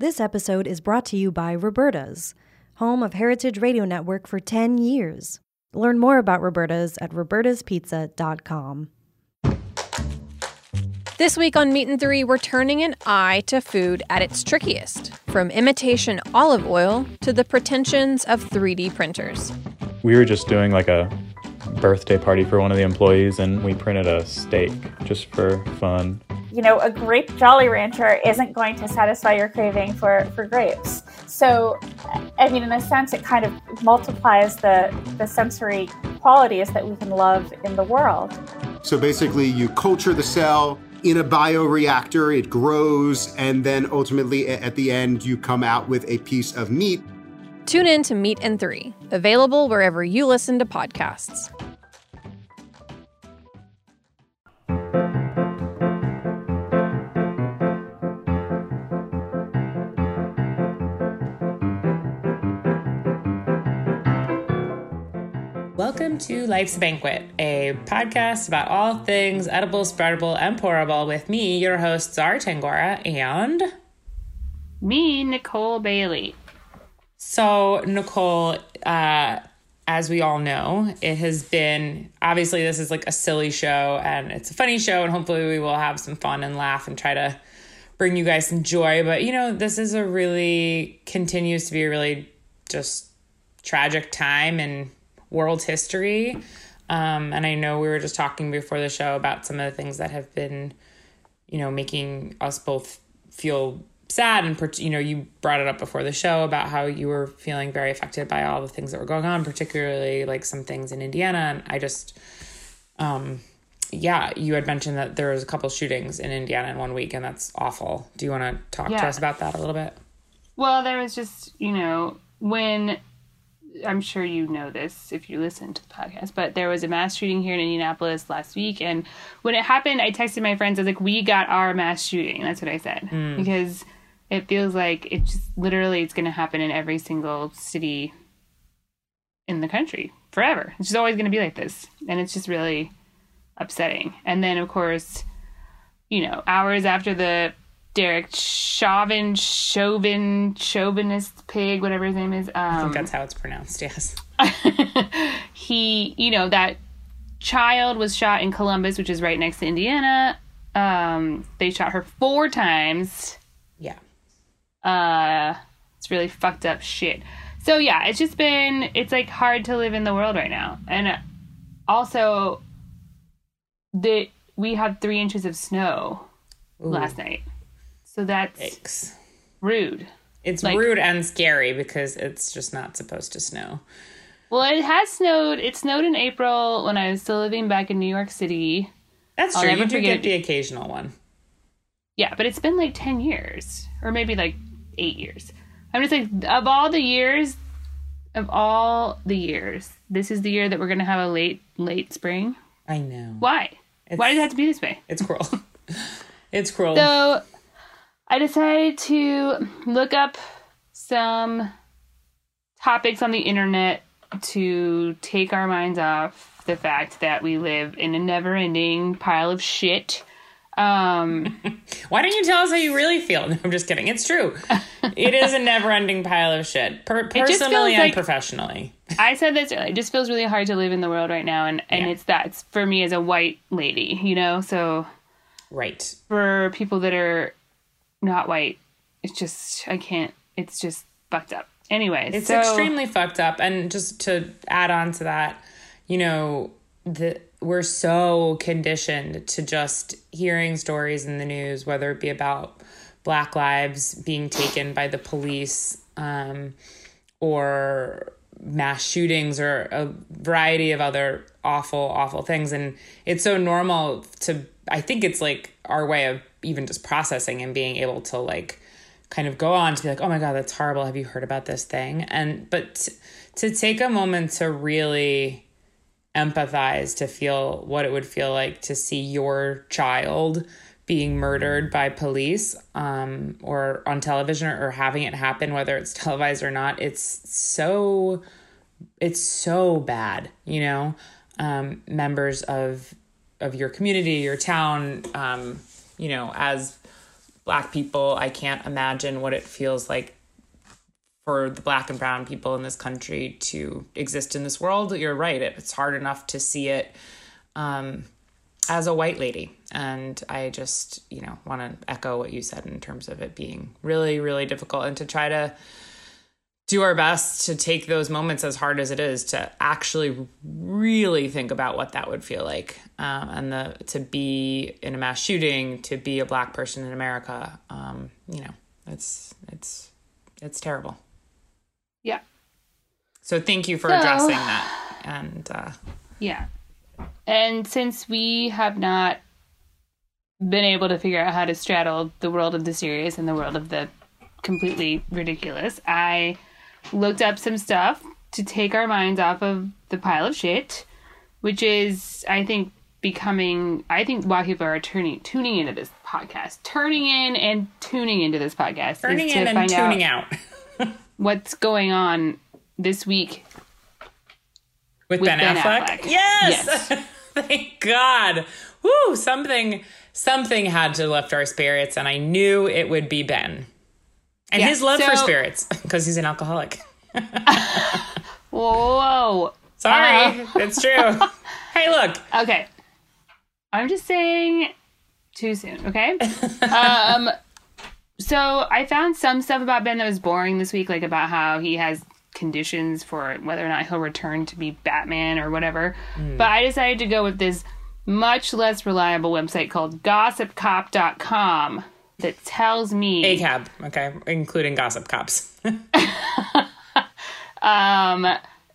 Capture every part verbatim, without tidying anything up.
This episode is brought to you by Roberta's, home of Heritage Radio Network for ten years. Learn more about Roberta's at robertas pizza dot com. This week on Meat and Three, we're turning an eye to food at its trickiest, from imitation olive oil to the pretensions of three D printers. We were just doing like a birthday party for one of the employees, and we printed a steak just for fun. You know, a grape Jolly Rancher isn't going to satisfy your craving for, for grapes. So, I mean, in a sense, it kind of multiplies the, the sensory qualities that we can love in the world. So basically, you culture the cell in a bioreactor, it grows, and then ultimately at the end, you come out with a piece of meat. Tune in to Meat and Three, available wherever you listen to podcasts. Welcome to Life's Banquet, a podcast about all things edible, spreadable, and pourable with me, your host, Zara Tangora, and... me, Nicole Bailey. So, Nicole, uh, as we all know, it has been... obviously, this is like a silly show, and it's a funny show, and hopefully we will have some fun and laugh and try to bring you guys some joy. But, you know, this is a really... continues to be a really just tragic time and... world history. Um, and I know we were just talking before the show about some of the things that have been, you know, making us both feel sad. And, you know, you brought it up before the show about how you were feeling very affected by all the things that were going on, particularly like some things in Indiana. And I just, um, yeah, you had mentioned that there was a couple shootings in Indiana in one week, and that's awful. Do you want to talk yeah. to us about that a little bit? Well, there was just, you know, when... I'm sure you know this if you listen to the podcast, but there was a mass shooting here in Indianapolis last week. And when it happened, I texted my friends. I was like, we got our mass shooting. That's what I said. Mm. Because it feels like it just literally it's going to happen in every single city in the country forever. It's just always going to be like this. And it's just really upsetting. And then, of course, you know, hours after the Derek Chauvin, Chauvin, chauvinist pig, whatever his name is. Um, I think that's how it's pronounced, yes. he, you know, that child was shot in Columbus, which is right next to Indiana. Um, they shot her four times. Yeah. Uh, it's really fucked up shit. So, yeah, it's just been, it's like hard to live in the world right now. And also, the, we had three inches of snow Ooh. last night. So that's Yikes. rude. It's like, rude and scary because it's just not supposed to snow. Well, it has snowed. It snowed in April when I was still living back in New York City. That's I'll true. You do get the occasional one. Yeah, but it's been like ten years. Or maybe like eight years. I'm just like, of all the years, of all the years, this is the year that we're going to have a late, late spring. I know. Why? It's, Why does it have to be this way? It's cruel. It's cruel. So... I decided to look up some topics on the internet to take our minds off the fact that we live in a never-ending pile of shit. Um, Why don't you tell us how you really feel? No, I'm just kidding. It's true. It is a never-ending pile of shit, per- personally and like, professionally. I said this earlier. It just feels really hard to live in the world right now, and, and yeah. it's that. It's for me as a white lady, you know? So, right. For people that are... not white. It's just, I can't, it's just fucked up. Anyways. It's so, extremely fucked up. And just to add on to that, you know, the, we're so conditioned to just hearing stories in the news, whether it be about Black lives being taken by the police, um, or mass shootings or a variety of other awful, awful things. And it's so normal to, I think it's like our way of even just processing and being able to like kind of go on to be like, oh my God, that's horrible. Have you heard about this thing? And, but t- to take a moment to really empathize, to feel what it would feel like to see your child being murdered by police, um, or on television or, or having it happen, whether it's televised or not, it's so, it's so bad, you know, um, members of, of your community, your town, um, you know, as Black people. I can't imagine what it feels like for the Black and brown people in this country to exist in this world. You're right. It's hard enough to see it um, as a white lady. And I just, you know, want to echo what you said in terms of it being really, really difficult, and to try to do our best to take those moments, as hard as it is, to actually really think about what that would feel like. Um, and the to be in a mass shooting, to be a Black person in America, um, you know, it's it's it's terrible. Yeah. So thank you for so, addressing that. And uh, yeah. And since we have not been able to figure out how to straddle the world of the serious and the world of the completely ridiculous, I looked up some stuff to take our minds off of the pile of shit, which is, I think, becoming, I think why people are turning, tuning into this podcast. Turning in and tuning into this podcast. Turning is in to and find tuning out, out. what's going on this week with, with Ben, Ben Affleck? Affleck. Yes! Yes. Thank God. Woo! Something, something had to lift our spirits, and I knew it would be Ben. And yeah, his love so, for spirits, because he's an alcoholic. Whoa. Sorry, Uh, it's true. Hey, look. Okay. I'm just saying too soon, okay? um, so I found some stuff about Ben that was boring this week, like about how he has conditions for whether or not he'll return to be Batman or whatever. Mm. But I decided to go with this much less reliable website called gossip cop dot com that tells me... A C A B, okay, including Gossip Cops. um,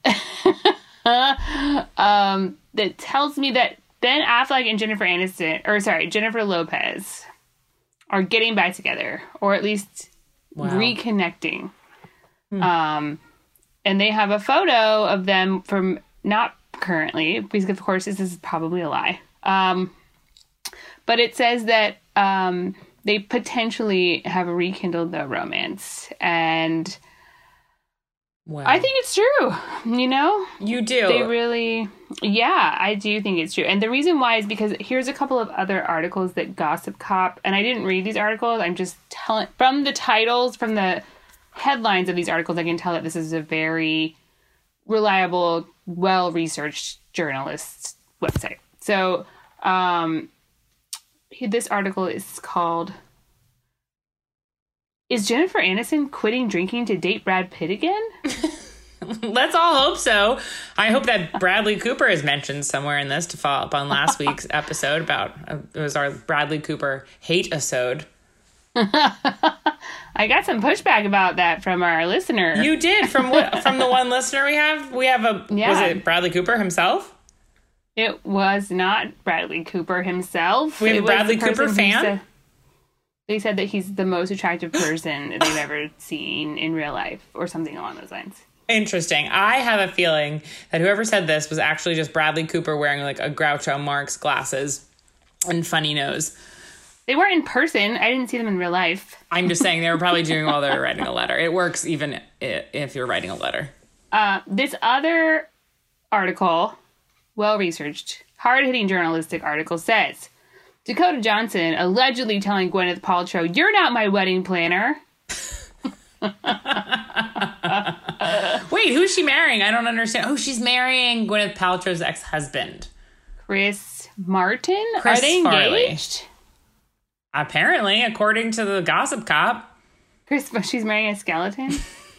um, that tells me that Ben Affleck and Jennifer Aniston, or sorry, Jennifer Lopez, are getting back together, or at least wow. reconnecting. Hmm. Um, and they have a photo of them from not currently, because of course this is probably a lie. Um, but it says that um, they potentially have rekindled their romance, and wow. I think it's true. You know, you do. They really, yeah, I do think it's true. And the reason why is because here's a couple of other articles that Gossip Cop, and I didn't read these articles. I'm just telling from the titles, from the headlines of these articles, I can tell that this is a very reliable, well-researched journalist website. So, um, this article is called, "Is Jennifer Aniston quitting drinking to date Brad Pitt again?" Let's all hope so. I hope that Bradley Cooper is mentioned somewhere in this to follow up on last week's episode about, uh, it was our Bradley Cooper hate-isode. I got some pushback about that from our listener. You did? From what? From the one listener we have? We have a, yeah. Was it Bradley Cooper himself? It was not Bradley Cooper himself. We have it a Bradley Cooper fan? Said, they said that he's the most attractive person they've ever seen in real life, or something along those lines. Interesting. I have a feeling that whoever said this was actually just Bradley Cooper wearing like a Groucho Marx glasses and funny nose. They weren't in person. I didn't see them in real life. I'm just saying they were probably doing while they were writing a letter. It works even if you're writing a letter. Uh, this other article, well-researched, hard-hitting journalistic article says, Dakota Johnson allegedly telling Gwyneth Paltrow, "You're not my wedding planner." Wait, who's she marrying? I don't understand. Oh, she's marrying Gwyneth Paltrow's ex-husband. Chris Martin? Chris Are they engaged? Farley. Apparently, according to the Gossip Cop. Chris, she's marrying a skeleton?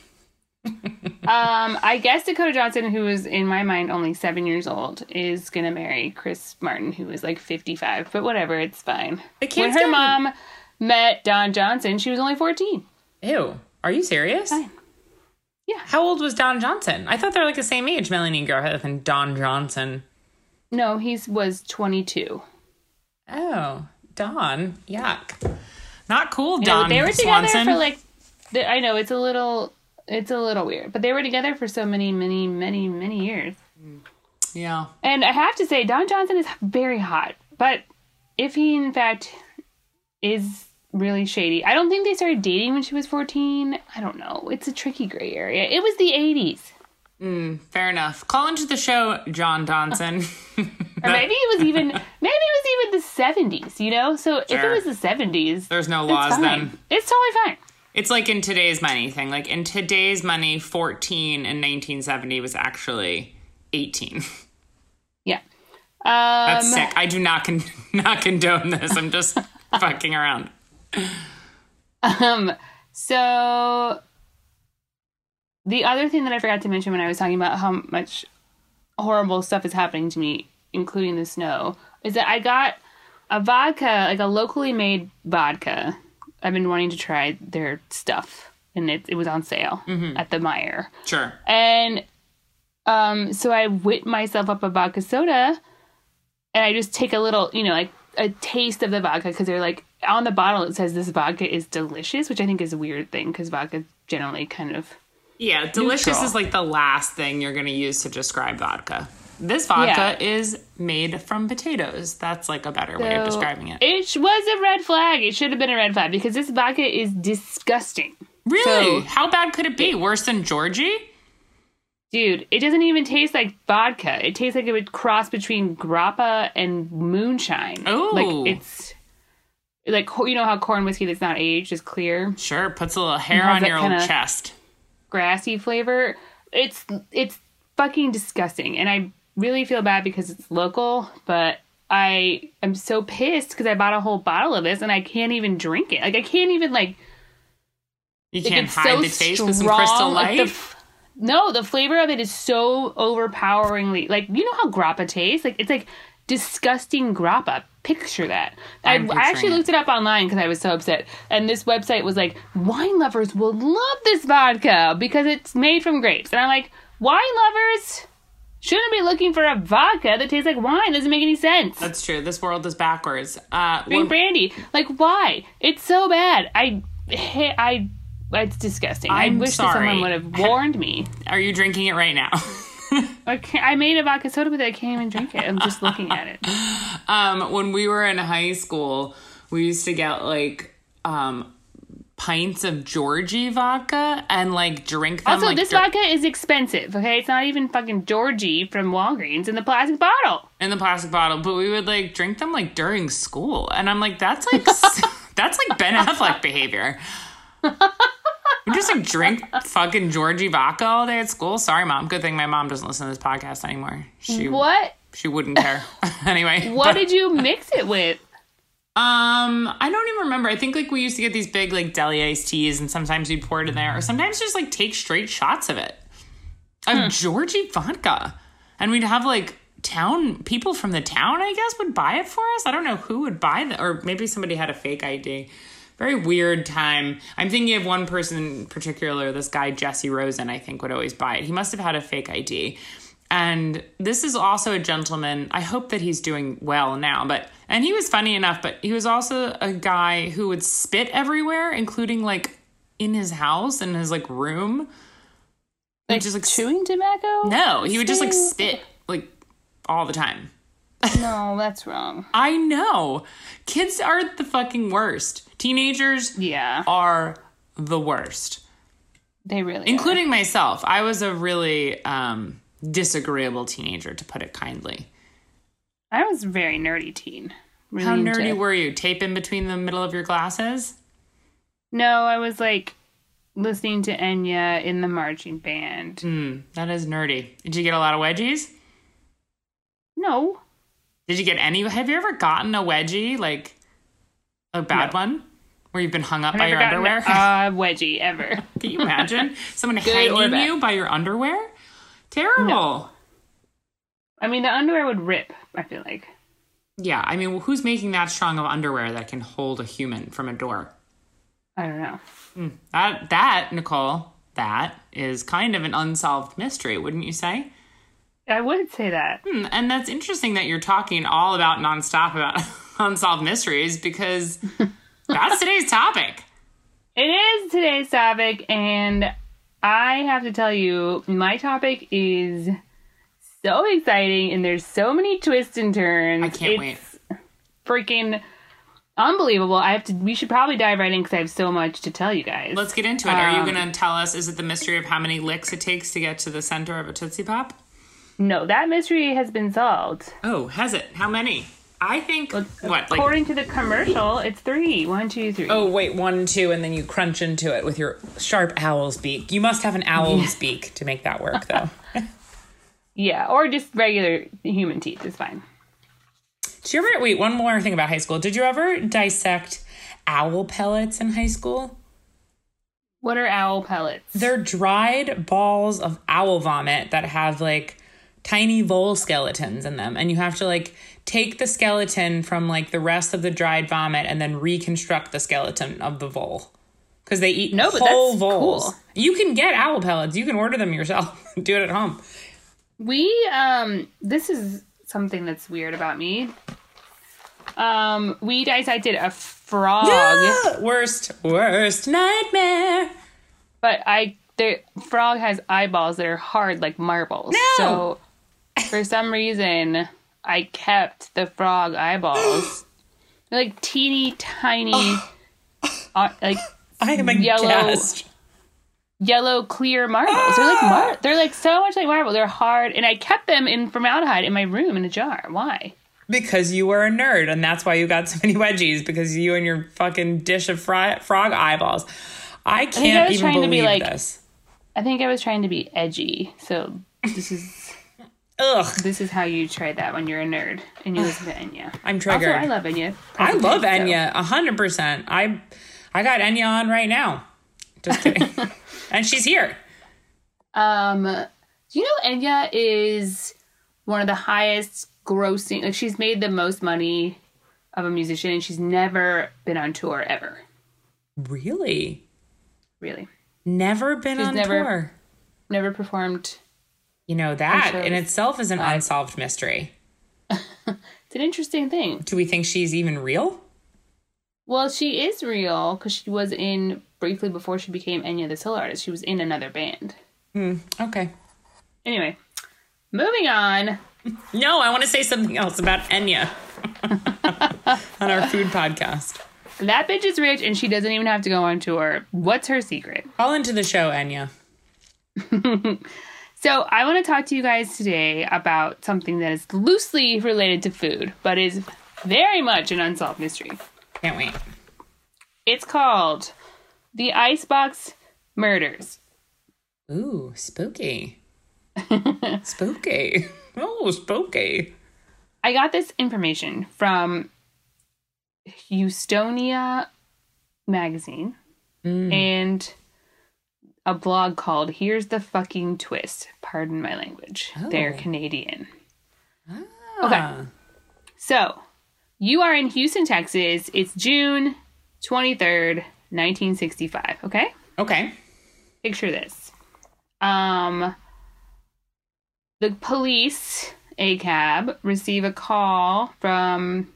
um, I guess Dakota Johnson, who is, in my mind, only seven years old, is going to marry Chris Martin, who is like fifty-five. But whatever, it's fine. When her mom met Don Johnson, she was only fourteen. Ew. Are you serious? Fine. Yeah. How old was Don Johnson? I thought they were like the same age, Melanie Griffith and Don Johnson. No, he was twenty-two. Oh, Don. Yuck. Not cool, Don you know, they were together Swanson. for like, I know, it's a little, it's a little weird, but they were together for so many, many, many, many years. Yeah. And I have to say, Don Johnson is very hot, but if he, in fact, is really shady, I don't think they started dating when she was fourteen. I don't know. It's a tricky gray area. It was the eighties. Mm, fair enough. Call into the show, John Donson. Or maybe it was even maybe it was even the seventies, you know? So sure. If it was the seventies, there's no laws then. It's totally fine. It's like in today's money thing. Like in today's money, fourteen in nineteen seventy was actually eighteen. Yeah. Um, That's sick. I do not con- not condone this. I'm just fucking around. Um. So the other thing that I forgot to mention when I was talking about how much horrible stuff is happening to me, including the snow, is that I got a vodka, like a locally made vodka. I've been wanting to try their stuff, and it it was on sale mm-hmm. at the Meijer. Sure. And um, so I whipped myself up a vodka soda, and I just take a little, you know, like a taste of the vodka, because they're like, on the bottle it says this vodka is delicious, which I think is a weird thing, because vodka generally kind of yeah, delicious neutral. Is like the last thing you're going to use to describe vodka. This vodka yeah. is made from potatoes. That's like a better so way of describing it. It was a red flag. It should have been a red flag, because this vodka is disgusting. Really? So, how bad could it be? It, Worse than Georgie? Dude, it doesn't even taste like vodka. It tastes like it would cross between grappa and moonshine. Oh. Like, it's... Like, you know how corn whiskey that's not aged is clear? Sure, puts a little hair on your old chest. Grassy flavor. It's it's fucking disgusting. And I really feel bad because it's local, but I am so pissed because I bought a whole bottle of this and I can't even drink it. Like, I can't even, like... You can't like, hide so the taste with some Crystal Light? Like the, no, the flavor of it is so overpoweringly... Like, you know how grappa tastes? Like, it's like disgusting grappa. Picture that. I, I actually looked it up online because I was so upset. And this website was like, wine lovers will love this vodka because it's made from grapes. And I'm like, wine lovers shouldn't be looking for a vodka that tastes like wine. Doesn't make any sense. That's true. This world is backwards. Uh, Drink well, brandy. Like, why? It's so bad. I, I, it's disgusting. I'm I wish sorry. that someone would have warned me. Are you drinking it right now? I, I made a vodka soda with it. I can't even drink it. I'm just looking at it. Um, when we were in high school, we used to get like um, pints of Georgie vodka and like drink them. Also, like, this dur- vodka is expensive. Okay, it's not even fucking Georgie from Walgreens in the plastic bottle. In the plastic bottle, but we would like drink them like during school, and I'm like, that's like that's like Ben Affleck behavior. We just like drink fucking Georgie vodka all day at school. Sorry, Mom. Good thing my mom doesn't listen to this podcast anymore. She what? She wouldn't care. Anyway. What but, did you mix it with? Um, I don't even remember. I think like we used to get these big like deli iced teas, and sometimes we'd pour it in there, or sometimes just like take straight shots of it. Of hmm. Georgie vodka. And we'd have like town people from the town, I guess, would buy it for us. I don't know who would buy that, or maybe somebody had a fake I D. Very weird time. I'm thinking of one person in particular, this guy, Jesse Rosen, I think would always buy it. He must have had a fake I D. And this is also a gentleman. I hope that he's doing well now. But and he was funny enough, but he was also a guy who would spit everywhere, including like in his house, in his like room. Like just like chewing tobacco? No, he would just like spit like all the time. No, that's wrong. I know. Kids are the fucking worst. Teenagers yeah. are the worst. They really Including are. myself. I was a really um, disagreeable teenager, to put it kindly. I was a very nerdy teen. Really How nerdy into... were you? Tape in between the middle of your glasses? No, I was like listening to Enya in the marching band. Mm, that is nerdy. Did you get a lot of wedgies? No. Did you get any? Have you ever gotten a wedgie, like a bad no. one, where you've been hung up I've by your underwear? A uh, wedgie ever. Can you imagine someone hanging you by your underwear? Terrible. No. I mean, the underwear would rip, I feel like. Yeah, I mean, who's making that strong of underwear that can hold a human from a door? I don't know. Mm. That, that, Nicole, that is kind of an unsolved mystery, wouldn't you say? I would say that. Hmm, and that's interesting that you're talking all about nonstop about unsolved mysteries, because that's today's topic. It is today's topic, and I have to tell you, my topic is so exciting, and there's so many twists and turns. I can't it's wait. Freaking unbelievable. I have to. We should probably dive right in because I have so much to tell you guys. Let's get into it. Are you Um, going to tell us, is it the mystery of how many licks it takes to get to the center of a Tootsie Pop? No, that mystery has been solved. Oh, has it? How many? I think, what, like... According to the commercial, it's three. One, two, three. Oh, wait, one, two, and then you crunch into it with your sharp owl's beak. You must have an owl's beak to make that work, though. Yeah, or just regular human teeth is fine. Did you ever, wait, one more thing about high school. Did you ever dissect owl pellets in high school? What are owl pellets? They're dried balls of owl vomit that have, like, tiny vole skeletons in them. And you have to, like, take the skeleton from, like, the rest of the dried vomit and then reconstruct the skeleton of the vole. Because they eat no, but whole that's voles. Cool. You can get owl pellets. You can order them yourself. Do it at home. We, um, this is something that's weird about me. Um, we dissected a frog. Yeah! Worst, worst nightmare. But I, the frog has eyeballs that are hard like marbles. No! So, for some reason, I kept the frog eyeballs. They're like teeny tiny, Oh. uh, like I am yellow, aghast. yellow clear marbles. They're like mar- They're like so much like marble. They're hard, and I kept them in formaldehyde in my room in a jar. Why? Because you were a nerd, and that's why you got so many wedgies, because you and your fucking dish of fry- frog eyeballs. I can't I think I was even trying to believe be like, this. I think I was trying to be edgy. So this is Ugh. this is how you try that when you're a nerd and you listen to Enya. I'm triggered. Also, I love Enya. I love So- Enya, one hundred percent. I, I got Enya on right now. Just kidding. And she's here. Um, do you know Enya is one of the highest grossing, like she's made the most money of a musician and she's never been on tour ever. Really? Really. Never been She's on never- tour. Never performed. You know, that shows. in itself is an Live. unsolved mystery. It's an interesting thing. Do we think she's even real? Well, she is real because she was in, briefly before she became Enya the solo artist, she was in another band. Hmm. Okay. Anyway, moving on. No, I want to say something else about Enya on our food podcast. That bitch is rich and she doesn't even have to go on tour. What's her secret? Call into the show, Enya. So I want to talk to you guys today about something that is loosely related to food, but is very much an unsolved mystery. Can't wait. It's called The Icebox Murders. Ooh, spooky. Spooky. Oh, spooky. I got this information from Houstonia magazine Mm. and a blog called Here's the Fucking Twist. Pardon my language. Oh. They're Canadian. Ah. Okay. So, you are in Houston, Texas. It's June twenty-third, nineteen sixty-five. Okay? Okay. Picture this. Um, the police, A C A B, receive a call from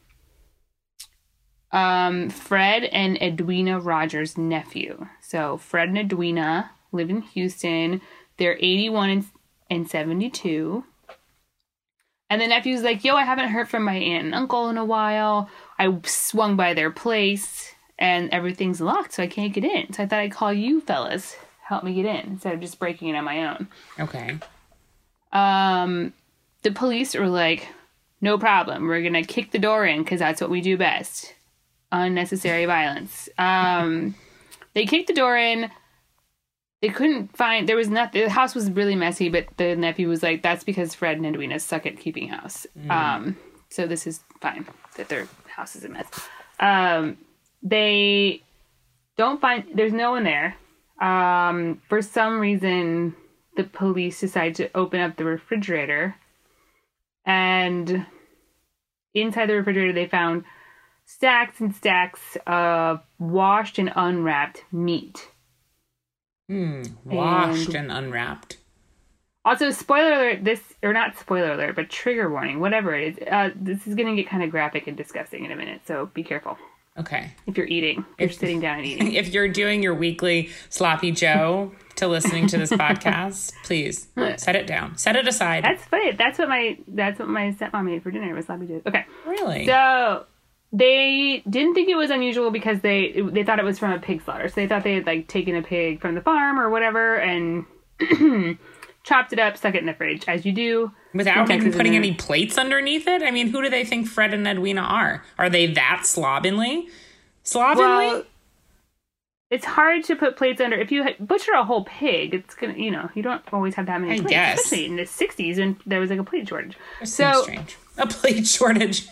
um, Fred and Edwina Rogers' nephew. So Fred and Edwina live in Houston. They're eighty-one and, and seventy-two. And the nephew's like, yo, I haven't heard from my aunt and uncle in a while. I swung by their place and everything's locked, so I can't get in. So I thought I'd call you fellas. Help me get in instead of just breaking it on my own. Okay. Um, the police were like, no problem. We're going to kick the door in because that's what we do best. Unnecessary violence. Um, they kicked the door in. They couldn't find, there was nothing, the house was really messy, but the nephew was like, that's because Fred and Edwina suck at keeping house. Mm. Um, so this is fine that their house is a mess. Um, they don't find, there's no one there. Um, for some reason, the police decide to open up the refrigerator, and inside the refrigerator, they found stacks and stacks of washed and unwrapped meat. Hmm. Washed And- and unwrapped. Also, spoiler alert, this, or not spoiler alert, but trigger warning, whatever it is, uh, this is going to get kind of graphic and disgusting in a minute, so be careful. Okay. If you're eating, if you're sitting down and eating. If you're doing your weekly sloppy Joe to listening to this podcast, please set it down. Set it aside. That's funny. That's what my, that's what my stepmom made for dinner was sloppy joes. Okay. Really? So, they didn't think it was unusual because they they thought it was from a pig slaughter. So they thought they had like taken a pig from the farm or whatever and chopped it up, stuck it in the fridge, as you do. Without even putting any plates underneath it? I mean, who do they think Fred and Edwina are? Are they that slovenly? Slovenly? Well, it's hard to put plates under. If you butcher a whole pig, it's gonna, you know, you don't always have that many I plates. guess. Especially in the sixties when there was like a plate shortage. That so seems strange. A plate shortage.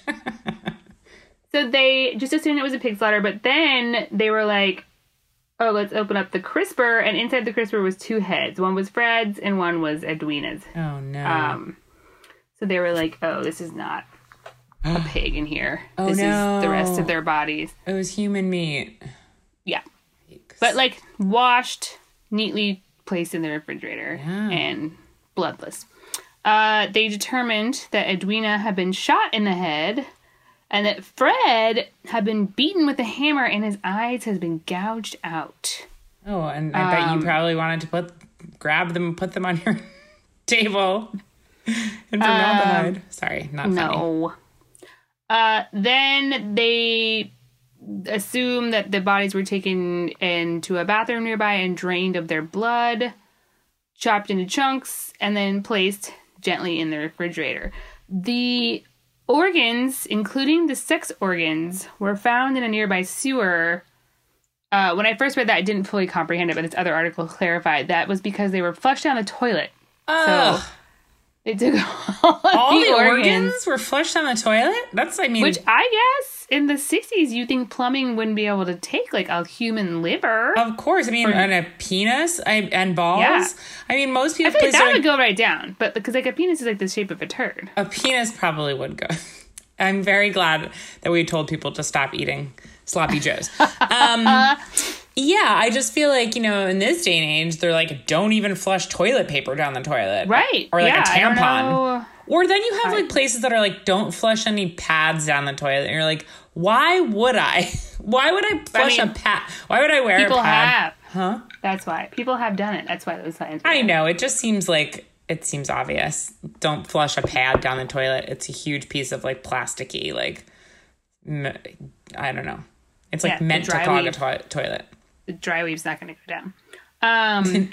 So they just assumed it was a pig slaughter, but then they were like, oh, let's open up the crisper. And inside the crisper was two heads. One was Fred's and one was Edwina's. Oh, no. Um, so they were like, oh, this is not a pig in here. Oh, this no. is the rest of their bodies. It was human meat. Yeah. But, like, washed, neatly placed in the refrigerator Yeah. and bloodless. Uh, they determined that Edwina had been shot in the head and that Fred had been beaten with a hammer and his eyes had been gouged out. Oh, and I bet Um, you probably wanted to put grab them and put them on your table in formaldehyde. Um, Sorry, not funny. No. Uh, then they assumed that the bodies were taken into a bathroom nearby and drained of their blood, chopped into chunks, and then placed gently in the refrigerator. The organs, including the sex organs, were found in a nearby sewer. Uh, when I first read that, I didn't fully comprehend it, but this other article clarified that was because they were flushed down the toilet. Oh. So they took all, all the, the organs. organs were flushed down the toilet? That's, I mean... Which I guess in the sixties, you think plumbing wouldn't be able to take like a human liver. Of course. I mean, or, and a penis I, and balls. Yeah. I mean, most people... I feel like that are, would go right down. But because like a penis is like the shape of a turd. A penis probably would go. I'm very glad that we told people to stop eating sloppy joes. Um, yeah, I just feel like, you know, in this day and age, they're like, don't even flush toilet paper down the toilet. Right. Or like yeah, a tampon. I don't know. Or then you have I, like places that are like, don't flush any pads down the toilet. And you're like, why would I? Why would I flush I mean, a pad? Why would I wear a pad? People have. Huh? That's why. People have done it. That's why those signs. I know. It just seems like, it seems obvious. Don't flush a pad down the toilet. It's a huge piece of like plasticky, like, I don't know. It's like yeah, meant to clog a to- toilet. The dry weave's not going to go down. Um,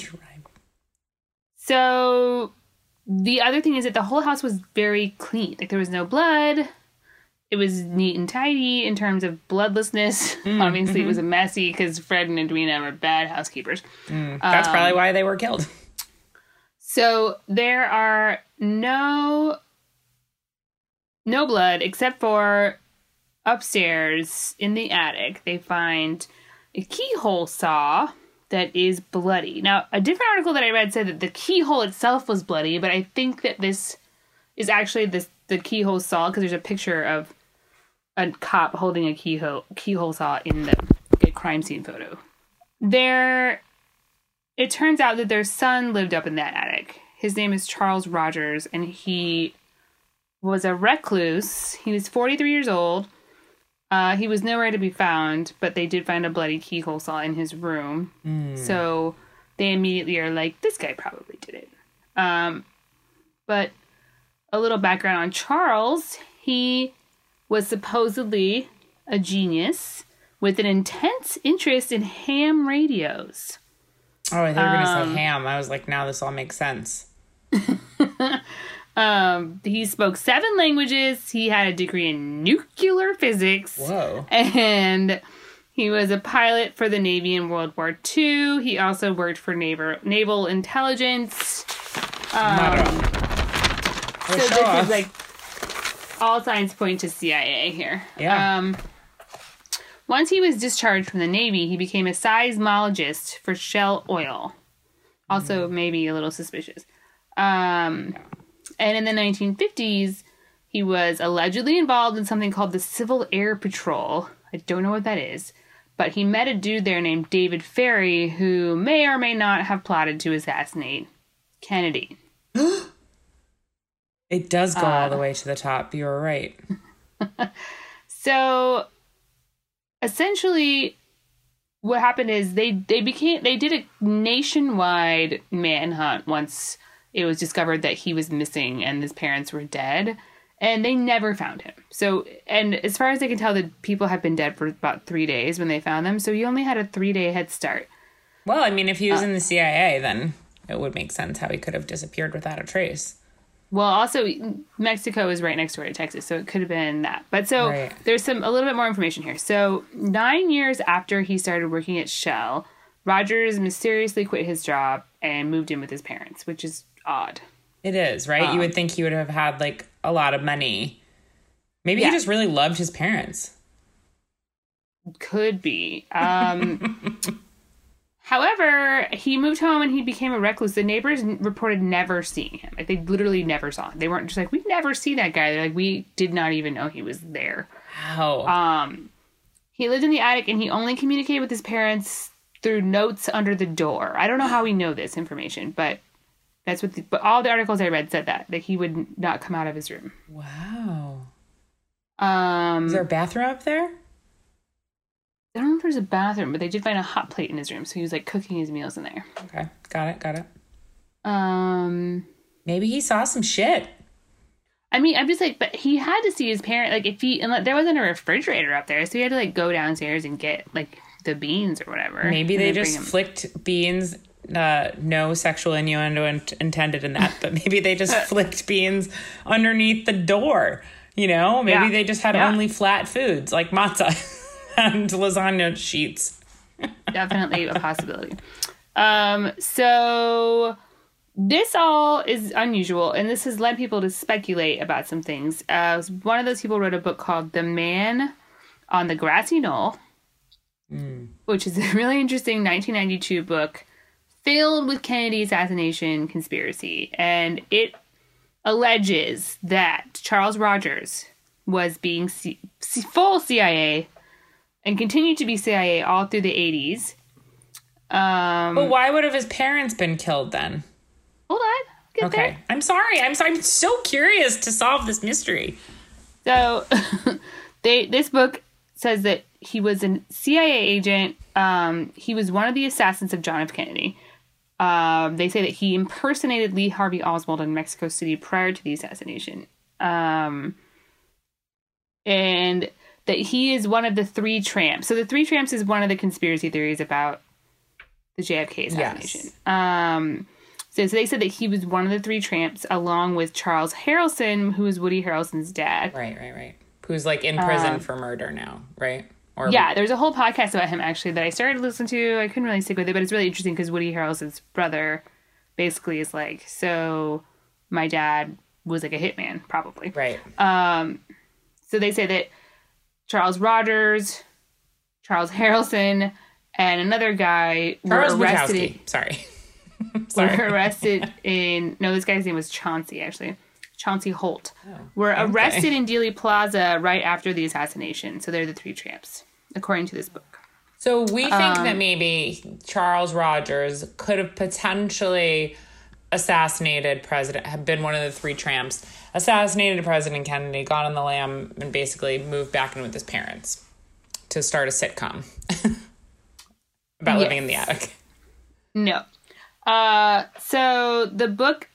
so the other thing is that the whole house was very clean. Like there was no blood. It was neat and tidy in terms of bloodlessness. Mm, Obviously, mm-hmm. It was a messy because Fred and Edwina were bad housekeepers. Mm, that's um, probably why they were killed. So there are no no blood except for upstairs in the attic. They find a keyhole saw that is bloody. Now, a different article that I read said that the keyhole itself was bloody, but I think that this is actually this the keyhole saw because there's a picture of a cop holding a keyhole keyhole saw in the crime scene photo. There, it turns out that their son lived up in that attic. His name is Charles Rogers, and he was a recluse. He was forty-three years old. Uh, he was nowhere to be found, but they did find a bloody keyhole saw in his room. Mm. So they immediately are like, this guy probably did it. Um, but a little background on Charles. He was supposedly a genius with an intense interest in ham radios. Oh, I thought you were um, going to say ham. I was like, now this all makes sense. um, he spoke seven languages. He had a degree in nuclear physics. Whoa. And he was a pilot for the Navy in World War Two. He also worked for naval, naval intelligence. Um, Not so this off. is like all signs point to C I A here. Yeah. Um, once he was discharged from the Navy, he became a seismologist for Shell Oil. Also, mm. maybe a little suspicious. Um, and in the nineteen fifties, he was allegedly involved in something called the Civil Air Patrol. I don't know what that is. But he met a dude there named David Ferrie who may or may not have plotted to assassinate Kennedy. It does go uh, all the way to the top. You're right. So, essentially, what happened is they, they became they did a nationwide manhunt once it was discovered that he was missing and his parents were dead. And they never found him. So, and as far as I can tell, the people have been dead for about three days when they found them. So he only had a three-day head start. Well, I mean, if he was uh, in the C I A, then it would make sense how he could have disappeared without a trace. Well, also, Mexico is right next door to Texas, so it could have been that. But so Right. there's some a little bit more information here. So nine years after he started working at Shell, Rogers mysteriously quit his job and moved in with his parents, which is odd. It is, right? Um, you would think he would have had, like, a lot of money. Maybe Yeah. he just really loved his parents. Could be. Um, however, he moved home and he became a recluse. The neighbors n- reported never seeing him. Like, they literally never saw him. They weren't just like, we never see that guy. They're like, we did not even know he was there. Wow. Um, he lived in the attic and he only communicated with his parents through notes under the door. I don't know how we know this information, but that's what the, but all the articles I read said that, that he would not come out of his room. Wow. Um, Is there a bathroom up there? I don't know if there's a bathroom, but they did find a hot plate in his room, so he was like cooking his meals in there. Okay. Got it. Got it. Um, Maybe he saw some shit. I mean, I'm just like, but he had to see his parent. Like, if he, and there wasn't a refrigerator up there, so he had to like go downstairs and get like the beans or whatever. Maybe and they then bring just him- flicked beans. Uh, no sexual innuendo in- intended in that, but maybe they just flicked beans underneath the door. You know, maybe Yeah. they just had Yeah. only flat foods like matzah and lasagna sheets. Definitely a possibility. Um, so this all is unusual, and this has led people to speculate about some things. Uh, one of those people wrote a book called The Man on the Grassy Knoll, Mm. which is a really interesting nineteen ninety-two book filled with Kennedy assassination conspiracy. And it alleges that Charles Rogers was being C- C- full C I A and continued to be C I A all through the eighties. Um, But why would have his parents been killed then? hold on. Get Okay. there. I'm sorry. I'm sorry. I'm so curious to solve this mystery. So they this book says that he was a C I A agent. Um, he was one of the assassins of John F. Kennedy. Um, they say that he impersonated Lee Harvey Oswald in Mexico City prior to the assassination. Um, and that he is one of the three tramps. So the three tramps is one of the conspiracy theories about the J F K assassination. Yes. Um, so, so they said that he was one of the three tramps along with Charles Harrelson, who was Woody Harrelson's dad. Right, right, right. Who's like in prison for murder now, right? Or Yeah, there's a whole podcast about him actually that I started to listen to. I couldn't really stick with it, but it's really interesting because Woody Harrelson's brother basically is like, so my dad was like a hitman, probably. Right. Um, so they say that Charles Rogers, Charles Harrelson, and another guy Charles were arrested. Bukowski. Sorry. Were Sorry. arrested in no, this guy's name was Chauncey actually. Chauncey Holt. Oh, were okay. arrested in Dealey Plaza right after the assassination. So they're the three tramps, according to this book. So we think Um, that maybe Charles Rogers could have potentially assassinated President, have been one of the three tramps, assassinated President Kennedy, got on the lam, and basically moved back in with his parents to start a sitcom about living in the Yes. attic. No. Uh, so the book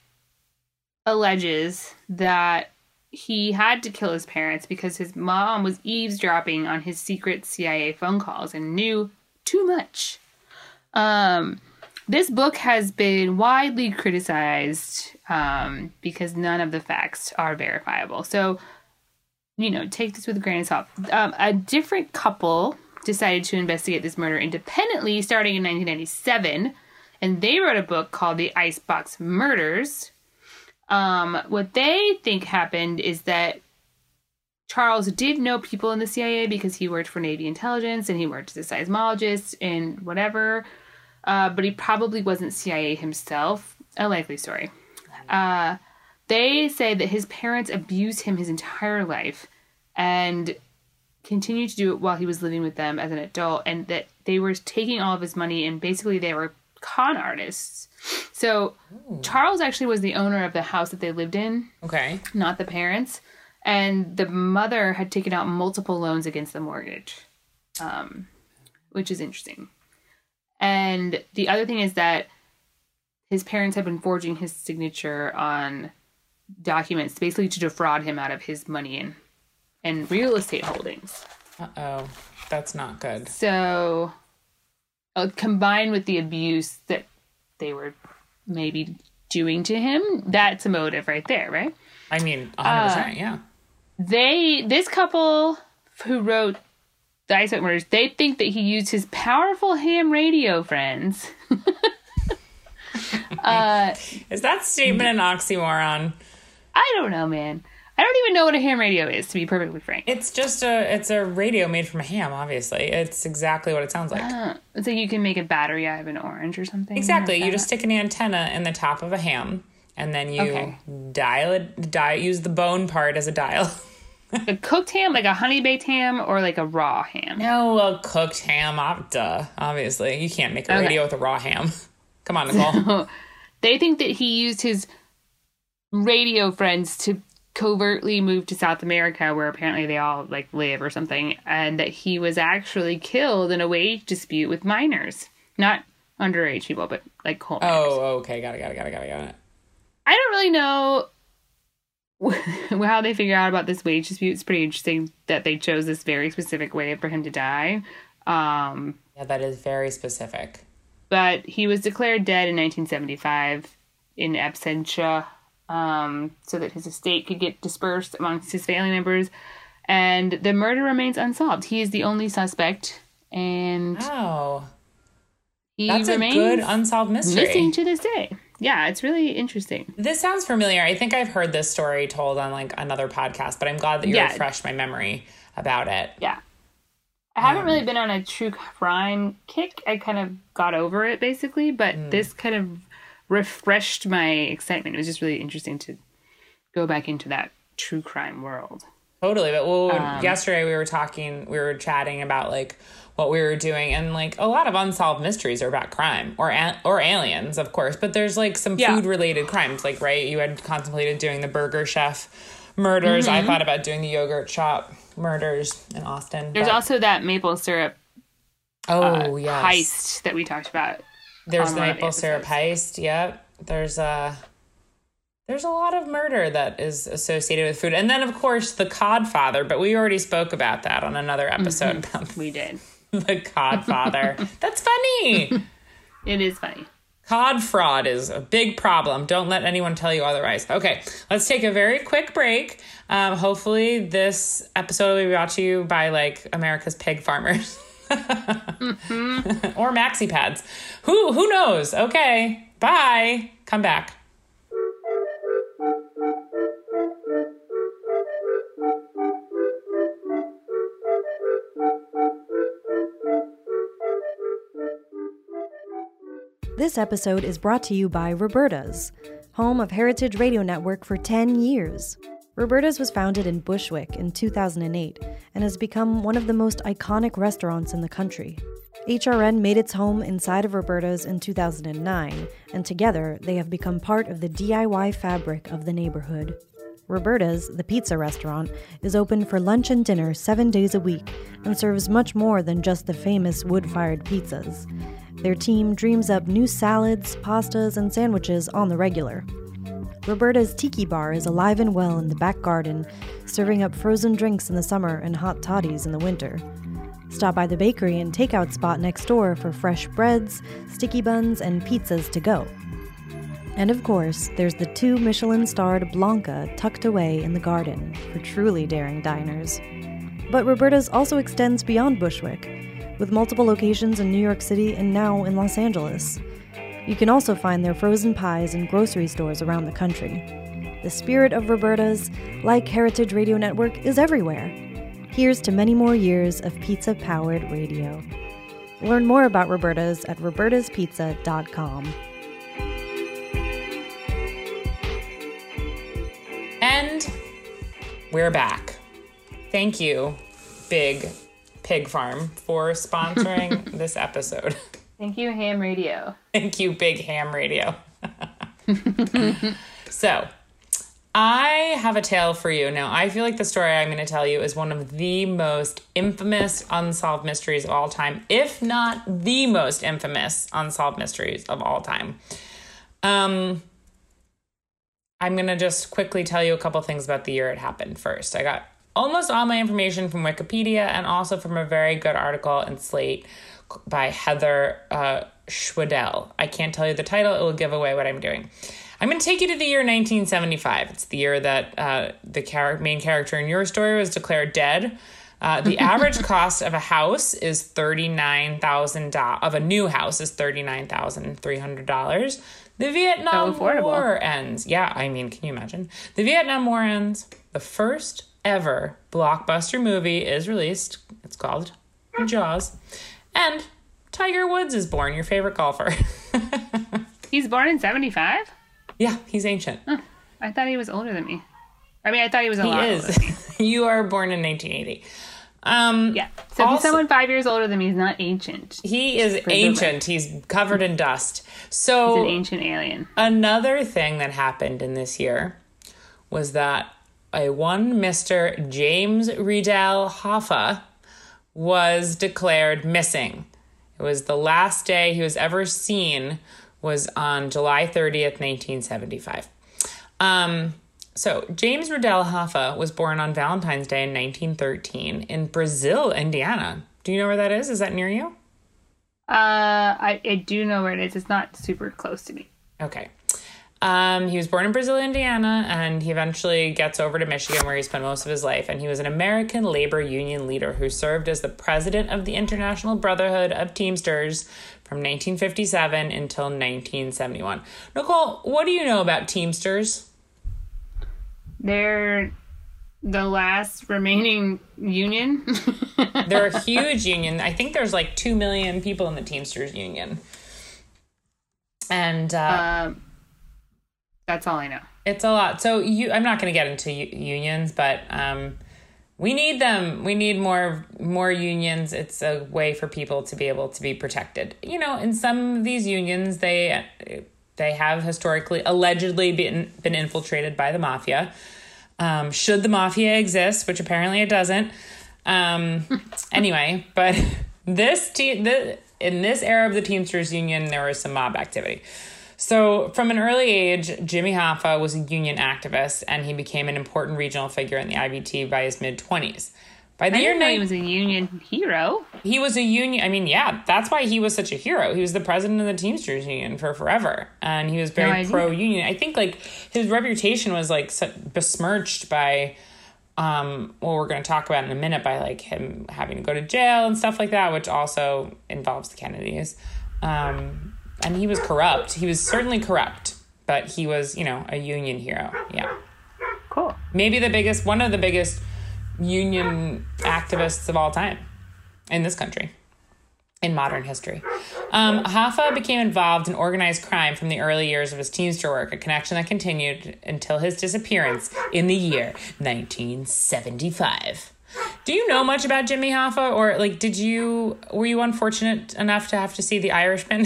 alleges that he had to kill his parents because his mom was eavesdropping on his secret C I A phone calls and knew too much. Um, this book has been widely criticized um, because none of the facts are verifiable. So, you know, take this with a grain of salt. Um, a different couple decided to investigate this murder independently starting in nineteen ninety-seven, and they wrote a book called The Icebox Murders. Um, what they think happened is that Charles did know people in the C I A because he worked for Navy intelligence and he worked as a seismologist and whatever, uh, but he probably wasn't C I A himself. A likely story. Uh, they say that his parents abused him his entire life and continued to do it while he was living with them as an adult, and that they were taking all of his money and basically they were con artists. So Ooh. Charles actually was the owner of the house that they lived in. Okay. Not the parents. And the mother had taken out multiple loans against the mortgage, um, which is interesting. And the other thing is that his parents had been forging his signature on documents basically to defraud him out of his money and, and real estate holdings. Uh-oh. That's not good. So, uh, combined with the abuse that they were maybe doing to him, that's a motive right there, right? I mean, one hundred percent, uh, yeah. They, this couple who wrote the Ice White Murders, they think that he used his powerful ham radio friends. uh, Is that statement an oxymoron? I don't know, man. I don't even know what a ham radio is, to be perfectly frank. It's just a it's a radio made from ham, obviously. It's exactly what it sounds like. Uh, so you can make a battery out of an orange or something? Exactly. Like you just stick an antenna in the top of a ham, and then you Okay. dial it, dial, use the bone part as a dial. A cooked ham, like a honey baked ham, or like a raw ham? No, a cooked ham, ob- duh, obviously. You can't make a Okay. radio with a raw ham. Come on, Nicole. They think that he used his radio friends to covertly move to South America, where apparently they all like live or something, and that he was actually killed in a wage dispute with minors, not underage people, but like coal miners. Oh, okay, got it, got it, got it, got it, got it. I don't really know how they figure out about this wage dispute. It's pretty interesting that they chose this very specific way for him to die. Um, Yeah, that is very specific. but he was declared dead in nineteen seventy-five in absentia, um, so that his estate could get dispersed amongst his family members. And the murder remains unsolved. He is the only suspect, and Oh, he that's a remains good unsolved mystery. missing to this day. Yeah, it's really interesting. This sounds familiar. I think I've heard this story told on like another podcast, but I'm glad that you Yeah. refreshed my memory about it. Yeah. I haven't really been on a true crime kick. I kind of got over it, basically, but this kind of refreshed my excitement. It was just really interesting to go back into that true crime world. Totally. But well, Um, yesterday we were talking, we were chatting about like what we were doing, and like a lot of unsolved mysteries are about crime or a- or aliens, of course. But there's like some Yeah. food related crimes, like right. You had contemplated doing the Burger Chef murders. I thought about doing the yogurt shop murders in Austin. There's but- also that maple syrup oh uh, yes, heist that we talked about. There's on the one of maple syrup episodes. heist. Yep. There's a there's a lot of murder that is associated with food, and then of course the Codfather. But we already spoke about that on another episode about We did. the Codfather. That's funny. It is funny. Cod fraud is a big problem. Don't let anyone tell you otherwise. Okay, let's take a very quick break. Um, hopefully this episode will be brought to you by like America's pig farmers. Or maxi pads. Who who knows? Okay. Bye. Come back. This episode is brought to you by Roberta's, home of Heritage Radio Network for ten years. Roberta's was founded in Bushwick in two thousand eight and has become one of the most iconic restaurants in the country. H R N made its home inside of Roberta's in two thousand nine, and together they have become part of the D I Y fabric of the neighborhood. Roberta's, the pizza restaurant, is open for lunch and dinner seven days a week and serves much more than just the famous wood-fired pizzas. Their team dreams up new salads, pastas, and sandwiches on the regular. Roberta's Tiki Bar is alive and well in the back garden, serving up frozen drinks in the summer and hot toddies in the winter. Stop by the bakery and takeout spot next door for fresh breads, sticky buns, and pizzas to go. And of course, there's the two Michelin-starred Blanca tucked away in the garden for truly daring diners. But Roberta's also extends beyond Bushwick, with multiple locations in New York City and now in Los Angeles. You can also find their frozen pies in grocery stores around the country. The spirit of Roberta's, like Heritage Radio Network, is everywhere. Here's to many more years of pizza-powered radio. Learn more about Roberta's at robertas pizza dot com. And we're back. Thank you, Big Pig Farm, for sponsoring this episode. Thank you, Ham Radio. Thank you, Big Ham Radio. So, I have a tale for you. Now, I feel like the story I'm going to tell you is one of the most infamous unsolved mysteries of all time, if not the most infamous unsolved mysteries of all time. Um, I'm going to just quickly tell you a couple things about the year it happened first. I got almost all my information from Wikipedia and also from a very good article in Slate by Heather uh, Schwedel. I can't tell you the title. It will give away what I'm doing. I'm going to take you to the year nineteen seventy-five. It's the year that uh, the char- main character in your story was declared dead. Uh, the average cost of a house is thirty-nine thousand dollars. Of a new house is thirty-nine thousand three hundred dollars. The Vietnam War ends. Yeah, I mean, can you imagine? The Vietnam War ends. The first ever blockbuster movie is released. It's called Jaws. And Tiger Woods is born, your favorite golfer. He's born in seventy-five? Yeah, he's ancient. Huh. I thought he was older than me. I mean, I thought he was a he lot is. older than me. You are born in nineteen eighty. Um, yeah. So also, if he's someone five years older than me, he's not ancient. He is ancient. He's covered in dust. So he's an ancient alien. Another thing that happened in this year was that a one Mister James Riedel Hoffa was declared missing. It was the last day he was ever seen was on July thirtieth, nineteen seventy-five. Um, so James Riedel Hoffa was born on Valentine's Day in nineteen thirteen in Brazil, Indiana. Do you know where that is? Is that near you? Uh, I, I do know where it is. It's not super close to me. Okay. Um, he was born in Brazil, Indiana, and he eventually gets over to Michigan, where he spent most of his life. And he was an American labor union leader who served as the president of the International Brotherhood of Teamsters from nineteen fifty-seven until nineteen seventy-one. Nicole, what do you know about Teamsters? They're the last remaining union. They're a huge union. I think there's like two million people in the Teamsters union. And... Uh, um, That's all I know. It's a lot. So you, I'm not going to get into u- unions, but um, we need them. We need more more unions. It's a way for people to be able to be protected. You know, in some of these unions, they they have historically, allegedly been been infiltrated by the mafia. Um, should the mafia exist, which apparently it doesn't. Um, anyway, but this te- the, in this era of the Teamsters Union, there was some mob activity. So from an early age, Jimmy Hoffa was a union activist, and he became an important regional figure in the I B T by his mid-twenties. By the I year didn't know he was a union hero. He was a union. I mean, yeah, that's why he was such a hero. He was the president of the Teamsters Union for forever, and he was very no pro-union. I think like his reputation was like besmirched by, um, well, we're going to talk about in a minute, by like him having to go to jail and stuff like that, which also involves the Kennedys. Um, and he was corrupt. He was certainly corrupt, but he was, you know, a union hero. Yeah. Cool. Maybe the biggest, one of the biggest union activists of all time in this country, in modern history. Um, Hoffa became involved in organized crime from the early years of his Teamster work, a connection that continued until his disappearance in the year nineteen seventy-five. Do you know much about Jimmy Hoffa, or like, did you, were you unfortunate enough to have to see The Irishman?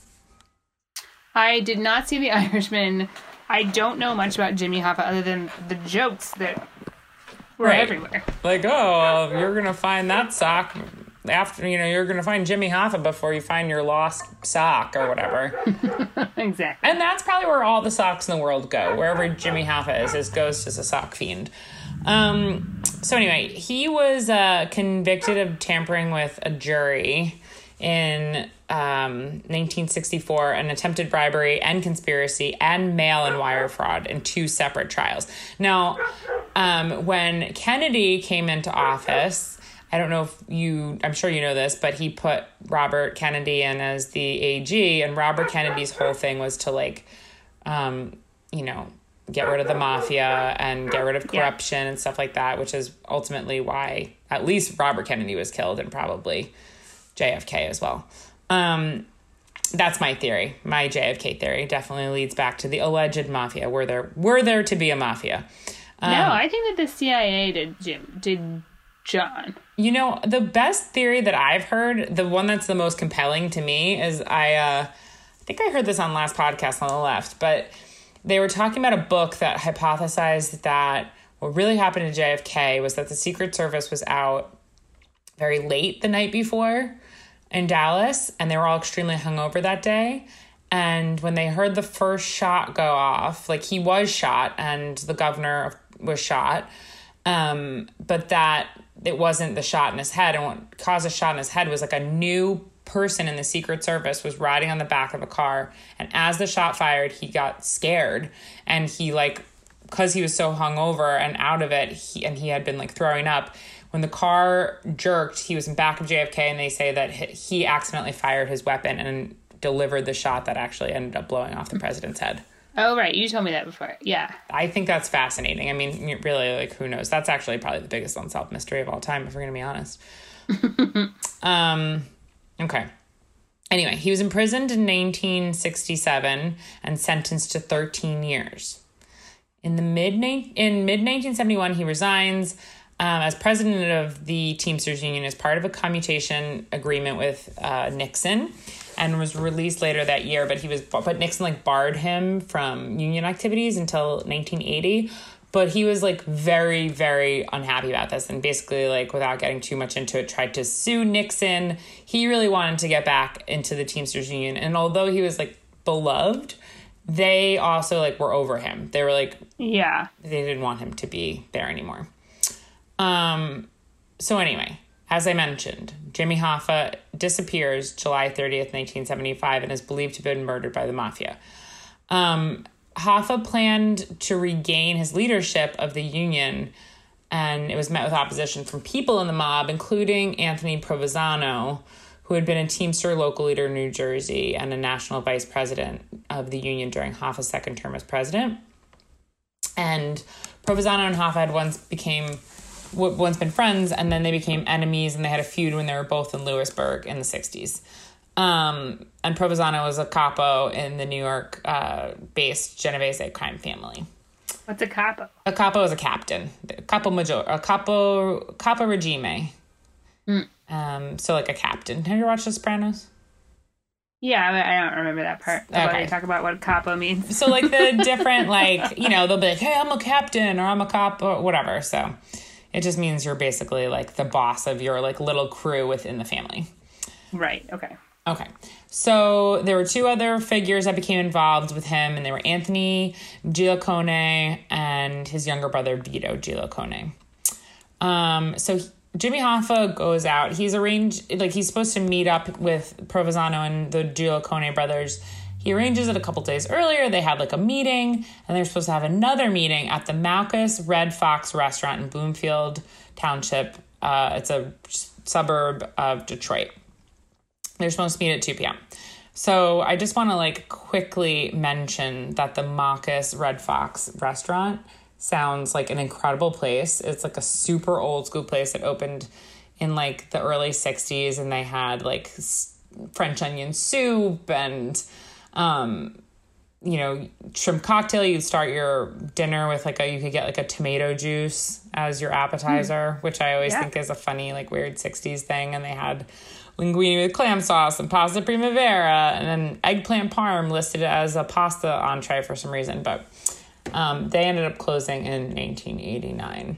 I did not see The Irishman. I don't know much about Jimmy Hoffa other than the jokes that were right. everywhere. Like, oh, you're going to find that sock after, you know, you're going to find Jimmy Hoffa before you find your lost sock or whatever. Exactly. And that's probably where all the socks in the world go. Wherever Jimmy Hoffa is, his ghost is a sock fiend. Um, so anyway, he was uh, convicted of tampering with a jury in um, nineteen sixty-four, an attempted bribery and conspiracy and mail and wire fraud in two separate trials. Now, um, when Kennedy came into office, I don't know if you, I'm sure you know this, but he put Robert Kennedy in as the A G, and Robert Kennedy's whole thing was to like, um, you know, get rid of the mafia and get rid of corruption yeah. and stuff like that, which is ultimately why at least Robert Kennedy was killed, and probably J F K as well. Um, that's my theory. My J F K theory definitely leads back to the alleged mafia. Were there were there to be a mafia? Um, no, I think that the C I A did Jim did John. You know, the best theory that I've heard, the one that's the most compelling to me, is I uh, I think I heard this on last podcast on the left, but they were talking about a book that hypothesized that what really happened to J F K was that the Secret Service was out very late the night before in Dallas, and they were all extremely hungover that day. And when they heard the first shot go off, like he was shot and the governor was shot, um, but that it wasn't the shot in his head. And what caused a shot in his head was like a new person in the Secret Service was riding on the back of a car. And as the shot fired, he got scared. And he like, because he was so hungover and out of it, he, and he had been like throwing up, when the car jerked, he was in back of J F K, and they say that he accidentally fired his weapon and delivered the shot that actually ended up blowing off the president's head. Oh, right. You told me that before. Yeah. I think that's fascinating. I mean, really, like, who knows? That's actually probably the biggest unsolved mystery of all time, if we're going to be honest. um, okay. Anyway, he was imprisoned in nineteen sixty-seven and sentenced to thirteen years. In the mid in mid nineteen seventy-one, he resigns um, as president of the Teamsters Union as part of a commutation agreement with uh, Nixon, and was released later that year. But he was, but Nixon like barred him from union activities until nineteen eighty. But he was like very, very unhappy about this, and basically, like, without getting too much into it, tried to sue Nixon. He really wanted to get back into the Teamsters Union, and although he was like beloved, they also like were over him. They were like, yeah, they didn't want him to be there anymore. Um. So anyway, as I mentioned, Jimmy Hoffa disappears July thirtieth, nineteen seventy-five, and is believed to have been murdered by the mafia. Um, Hoffa planned to regain his leadership of the union, and it was met with opposition from people in the mob, including Anthony Provenzano, who had been a Teamster local leader in New Jersey and a national vice president of the union during Hoffa's second term as president. And Provenzano and Hoffa had once became... once been friends, and then they became enemies, and they had a feud when they were both in Lewisburg in the sixties. Um, and Provenzano was a capo in the New York uh, based Genovese crime family. What's a capo? A capo is a captain. Capo major, a capo, capo regime. Mm. Um, so like a captain. Have you watched The Sopranos? Yeah, I don't remember that part. That's why they talk about what capo means. So like the different, like, you know, they'll be like, hey, I'm a captain, or I'm a cop, or whatever. So it just means you're basically like the boss of your like little crew within the family. Right. Okay. Okay. So there were two other figures that became involved with him, and they were Anthony Giaccone and his younger brother, Vito Giaccone. Um, so he, Jimmy Hoffa goes out. He's arranged, like, he's supposed to meet up with Provenzano and the Giaccone brothers. He arranges it a couple days earlier. They had like a meeting, and they're supposed to have another meeting at the Malchus Red Fox restaurant in Bloomfield Township. Uh, it's a suburb of Detroit. They're supposed to meet at two p.m. So I just want to like quickly mention that the Malchus Red Fox restaurant sounds like an incredible place. It's like a super old school place that opened in like the early sixties, and they had like French onion soup and um you know, shrimp cocktail. You'd start your dinner with like a, you could get like a tomato juice as your appetizer, mm. which I always yeah. think is a funny, like weird sixties thing. And they had linguine with clam sauce and pasta primavera, and then eggplant parm listed as a pasta entree for some reason. But um, they ended up closing in nineteen eighty-nine.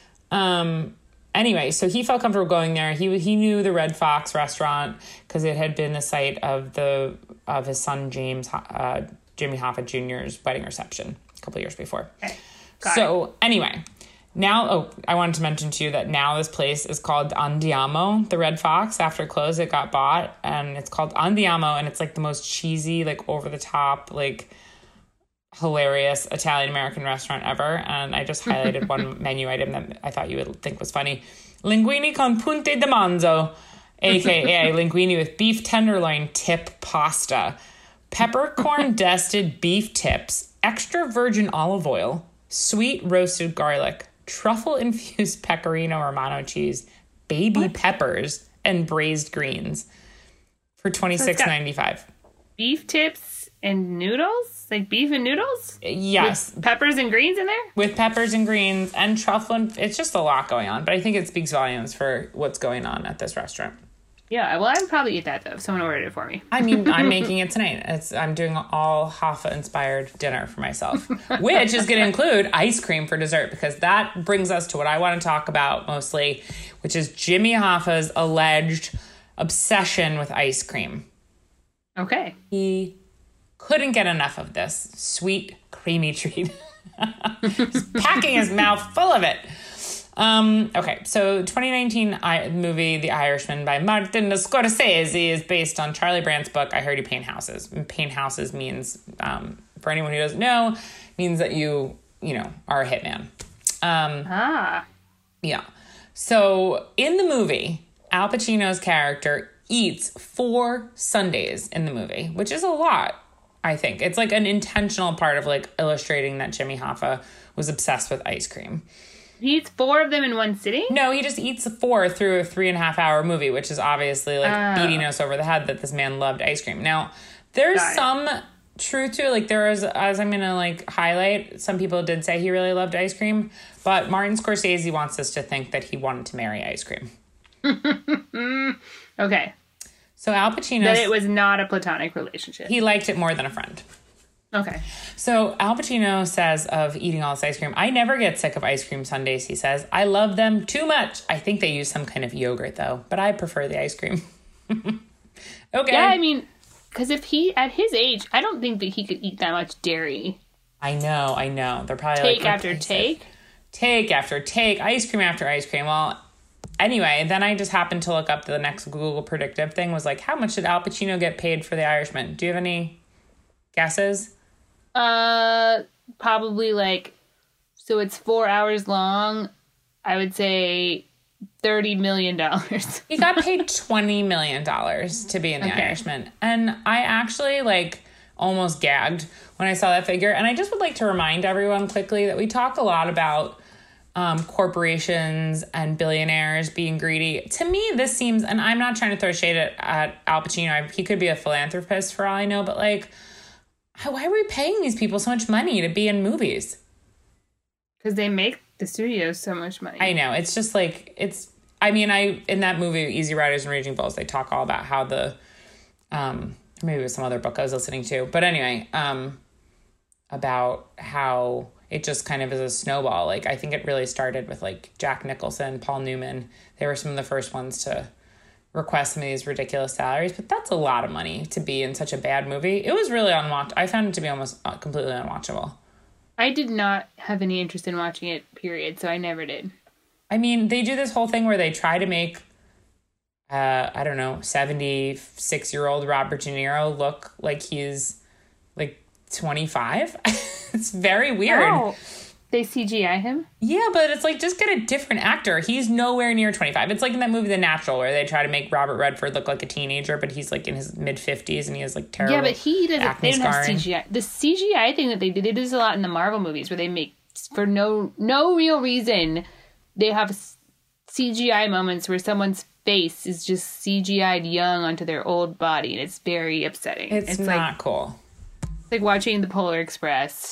Um, anyway, so he felt comfortable going there. He he knew the Red Fox restaurant because it had been the site of the of his son James uh, Jimmy Hoffa Junior's wedding reception a couple years before. Okay. Got so it. Anyway, now, oh, I wanted to mention to you that now this place is called Andiamo, the Red Fox. After it closed, it got bought, and it's called Andiamo, and it's like the most cheesy, like over the top, like hilarious Italian-American restaurant ever. And I just highlighted one menu item that I thought you would think was funny. Linguine con punte di manzo, a k a linguine with beef tenderloin tip pasta, peppercorn-dusted beef tips, extra virgin olive oil, sweet roasted garlic, truffle-infused pecorino romano cheese, baby what? peppers, and braised greens for twenty-six ninety-five. Beef tips and noodles? Like beef and noodles? Yes. With peppers and greens in there? With peppers and greens and truffle. And, it's just a lot going on, but I think it speaks volumes for what's going on at this restaurant. Yeah, well, I would probably eat that, though, if someone ordered it for me. I mean, I'm making it tonight. It's, I'm doing all Hoffa-inspired dinner for myself, which is going to include ice cream for dessert, because that brings us to what I want to talk about mostly, which is Jimmy Hoffa's alleged obsession with ice cream. Okay. He couldn't get enough of this sweet, creamy treat. Just packing his mouth full of it. Um, okay, so twenty nineteen I, movie The Irishman by Martin Scorsese is based on Charlie Brandt's book, I Heard You Paint Houses. And paint houses means, um, for anyone who doesn't know, means that you, you know, are a hitman. Um, ah. Yeah. So in the movie, Al Pacino's character eats four sundaes in the movie, which is a lot, I think. It's like an intentional part of like illustrating that Jimmy Hoffa was obsessed with ice cream. He eats four of them in one sitting? No, he just eats four through a three and a half hour movie, which is obviously like oh. beating us over the head that this man loved ice cream. Now, there's some truth to it. Like there is, as I'm going to like highlight, some people did say he really loved ice cream, but Martin Scorsese wants us to think that he wanted to marry ice cream. Okay. So Al Pacino... That it was not a platonic relationship. He liked it more than a friend. Okay. So Al Pacino says of eating all this ice cream, I never get sick of ice cream sundaes, he says. I love them too much. I think they use some kind of yogurt, though, but I prefer the ice cream. Okay. Yeah, I mean, because if he, at his age, I don't think that he could eat that much dairy. I know, I know. They're probably take like... after take? Take after take, ice cream after ice cream. Well, anyway, then I just happened to look up the next Google predictive thing, was like, how much did Al Pacino get paid for The Irishman? Do you have any guesses? Uh, probably like, so it's four hours long. I would say thirty million dollars. He got paid twenty million dollars to be in The okay. Irishman. And I actually like almost gagged when I saw that figure. And I just would like to remind everyone quickly that we talk a lot about um, corporations and billionaires being greedy. To me, this seems, and I'm not trying to throw shade at, at Al Pacino. I, he could be a philanthropist for all I know, but like, why are we paying these people so much money to be in movies? Because they make the studios so much money. I know. It's just like, it's, I mean, I, in that movie, Easy Riders and Raging Bulls, they talk all about how the, um, maybe it was some other book I was listening to, but anyway, um, about how it just kind of is a snowball. Like, I think it really started with like Jack Nicholson, Paul Newman. They were some of the first ones to request some of these ridiculous salaries, but that's a lot of money to be in such a bad movie. It was really unwatch. I found it to be almost completely unwatchable. I did not have any interest in watching it, period, so I never did. I mean, they do this whole thing where they try to make, uh, I don't know, seventy-six-year-old Robert De Niro look like he's like twenty-five. It's very weird. Oh. They C G I him? Yeah, but it's like, just get a different actor. He's nowhere near twenty-five. It's like in that movie The Natural, where they try to make Robert Redford look like a teenager, but he's like in his mid-fifties and he has like terrible Yeah, but he doesn't, they don't scarring. have C G I. The C G I thing that they did, they do this a lot in the Marvel movies, where they make, for no no real reason, they have C G I moments where someone's face is just C G I'd young onto their old body, and it's very upsetting. It's, it's not like, cool. It's like watching The Polar Express.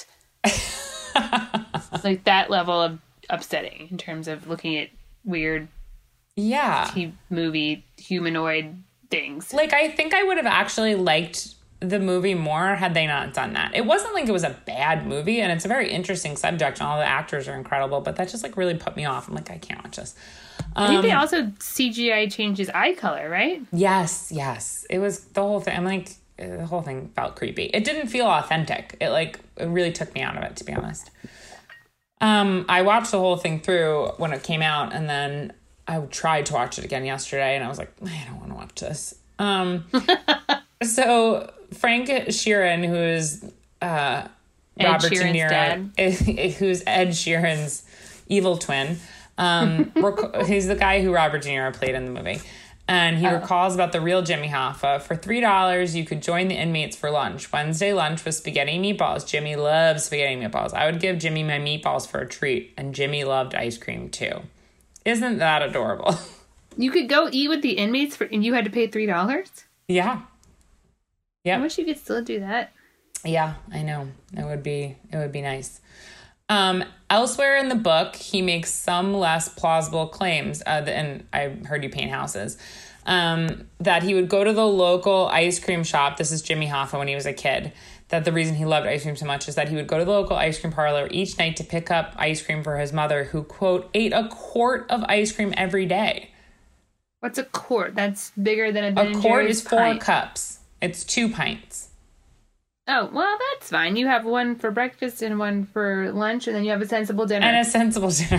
Like that level of upsetting in terms of looking at weird yeah T V movie humanoid things. Like, I think I would have actually liked the movie more had they not done that. It wasn't like it was a bad movie, and it's a very interesting subject, and all the actors are incredible, but that just like really put me off. I'm like, I can't watch this. Um, I think they also C G I changed his eye color, right? Yes, yes. It was the whole thing. I'm like, the whole thing felt creepy. It didn't feel authentic. It like, it really took me out of it, to be honest. Um, I watched the whole thing through when it came out, and then I tried to watch it again yesterday, and I was like, I don't want to watch this. Um, so Frank Sheeran, who is uh, Robert De Niro, who's Ed Sheeran's evil twin, um, rec- he's the guy who Robert De Niro played in the movie. And he oh. recalls about the real Jimmy Hoffa. For three dollars, you could join the inmates for lunch. Wednesday lunch was spaghetti and meatballs. Jimmy loves spaghetti and meatballs. I would give Jimmy my meatballs for a treat. And Jimmy loved ice cream, too. Isn't that adorable? You could go eat with the inmates, for, and you had to pay three dollars? Yeah. Yeah. I wish you could still do that. Yeah, I know. It would be, it would be nice. Um, elsewhere in the book, he makes some less plausible claims, uh, and I heard you paint houses, um, that he would go to the local ice cream shop. This is Jimmy Hoffa when he was a kid. That the reason he loved ice cream so much is that he would go to the local ice cream parlor each night to pick up ice cream for his mother, who, quote, ate a quart of ice cream every day. What's a quart? That's bigger than a Ben A quart Jerry's is four pint. cups. It's two pints. Oh, well, that's fine. You have one for breakfast and one for lunch, and then you have a sensible dinner. And a sensible dinner.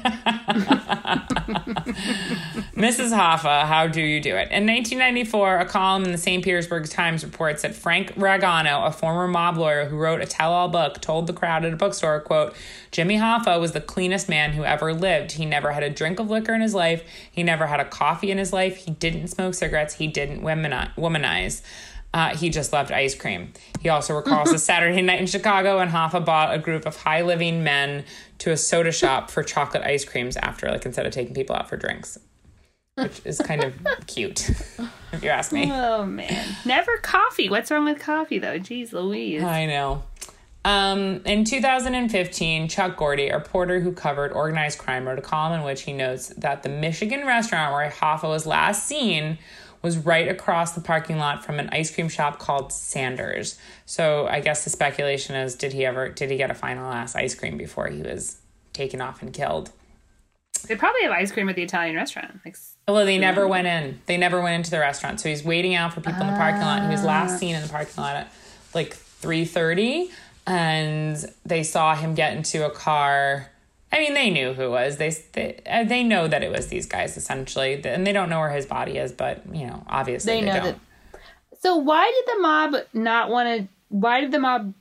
Missus Hoffa, how do you do it? In nineteen ninety-four, a column in the Saint Petersburg Times reports that Frank Ragano, a former mob lawyer who wrote a tell-all book, told the crowd at a bookstore, quote, Jimmy Hoffa was the cleanest man who ever lived. He never had a drink of liquor in his life. He never had a coffee in his life. He didn't smoke cigarettes. He didn't womanize. Uh, he just loved ice cream. He also recalls a Saturday night in Chicago when Hoffa bought a group of high-living men to a soda shop for chocolate ice creams after, like, instead of taking people out for drinks, which is kind of cute, if you ask me. Oh, man. Never coffee. What's wrong with coffee, though? Jeez Louise. I know. Um, in two thousand fifteen, Chuck Gordy, a reporter who covered organized crime, wrote a column in which he notes that the Michigan restaurant where Hoffa was last seen was right across the parking lot from an ice cream shop called Sanders. So I guess the speculation is, did he ever, did he get a final ass ice cream before he was taken off and killed? They probably have ice cream at the Italian restaurant. Like, well, they never went in. They never went into the restaurant. So he's waiting out for people in the parking lot. He was last seen in the parking lot at like three thirty. And they saw him get into a car. I mean, they knew who it was. They, they they know that it was these guys, essentially. And they don't know where his body is, but, you know, obviously they, they know don't. That. So why did the mob not want to... Why did the mob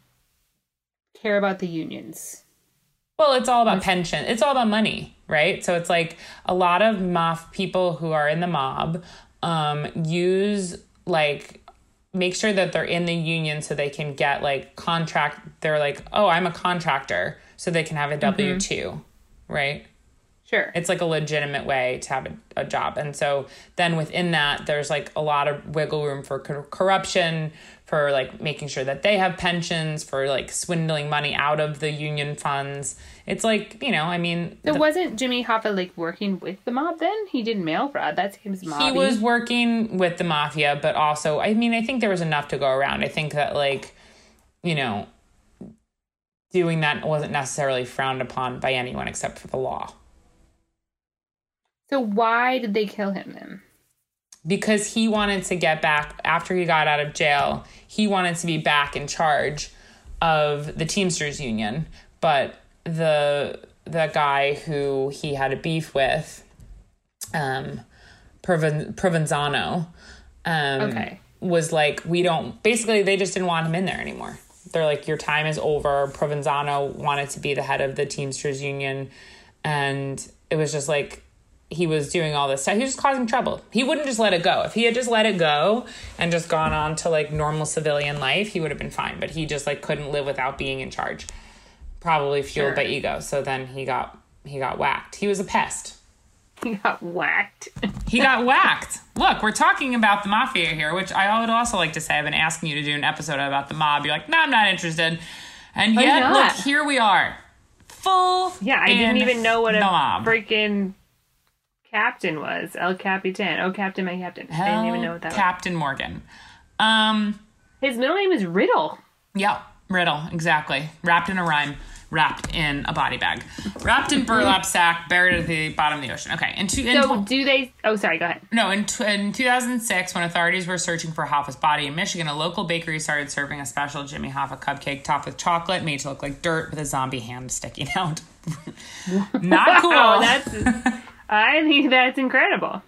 care about the unions? Well, it's all about pension. It's all about money, right? So it's like a lot of mob people who are in the mob um, use, like... make sure that they're in the union so they can get, like, contract. They're like, oh, I'm a contractor, so they can have a W two, mm-hmm. right? Sure. It's like a legitimate way to have a, a job. And so then within that, there's, like, a lot of wiggle room for cor- corruption, for, like, making sure that they have pensions, for, like, swindling money out of the union funds. It's like, you know, I mean... So the, wasn't Jimmy Hoffa, like, working with the mob then? He did mail fraud. That seems mobby. He was working with the mafia, but also, I mean, I think there was enough to go around. I think that, like, you know, doing that wasn't necessarily frowned upon by anyone except for the law. So why did they kill him then? Because he wanted to get back, after he got out of jail, he wanted to be back in charge of the Teamsters Union. But the the guy who he had a beef with, um, Proven, Provenzano, um, okay. was like, we don't, basically they just didn't want him in there anymore. They're like, your time is over. Provenzano wanted to be the head of the Teamsters Union. And it was just like, he was doing all this stuff. He was just causing trouble. He wouldn't just let it go. If he had just let it go and just gone on to, like, normal civilian life, he would have been fine. But he just, like, couldn't live without being in charge. Probably fueled sure. by ego. So then he got he got whacked. He was a pest. He got whacked. He got whacked. Look, we're talking about the mafia here, which I would also like to say. I've been asking you to do an episode about the mob. You're like, no, I'm not interested. And yet, look, here we are. Full Yeah, I didn't even know what a mob. freaking captain was. El Capitan. Oh, Captain, my Captain. Hell, I didn't even know what that Captain was. Morgan. Um, His middle name is Riddle. Yeah, Riddle, exactly. Wrapped in a rhyme. Wrapped in a body bag. Wrapped in burlap sack, buried at the bottom of the ocean. Okay. In two, in so do they... Oh, sorry, go ahead. No, in, in two thousand six, when authorities were searching for Hoffa's body in Michigan, a local bakery started serving a special Jimmy Hoffa cupcake topped with chocolate, made to look like dirt with a zombie hand sticking out. Not cool. Wow, that's... I think that's incredible.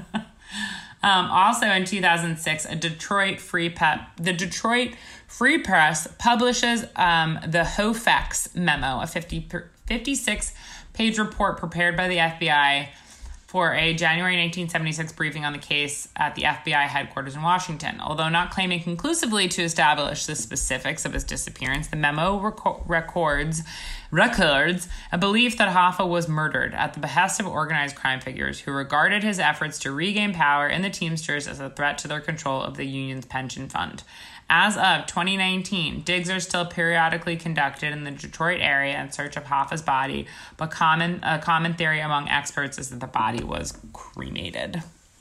Um, also in two thousand six, a Detroit Free Pep, the Detroit Free Press publishes um, the Hofex memo, a fifty, fifty-six page report prepared by the F B I for a January nineteen seventy-six briefing on the case at the F B I headquarters in Washington. Although not claiming conclusively to establish the specifics of his disappearance, the memo reco- records records a belief that Hoffa was murdered at the behest of organized crime figures who regarded his efforts to regain power in the Teamsters as a threat to their control of the union's pension fund. As of twenty nineteen, digs are still periodically conducted in the Detroit area in search of Hoffa's body, but common a common theory among experts is that the body was cremated.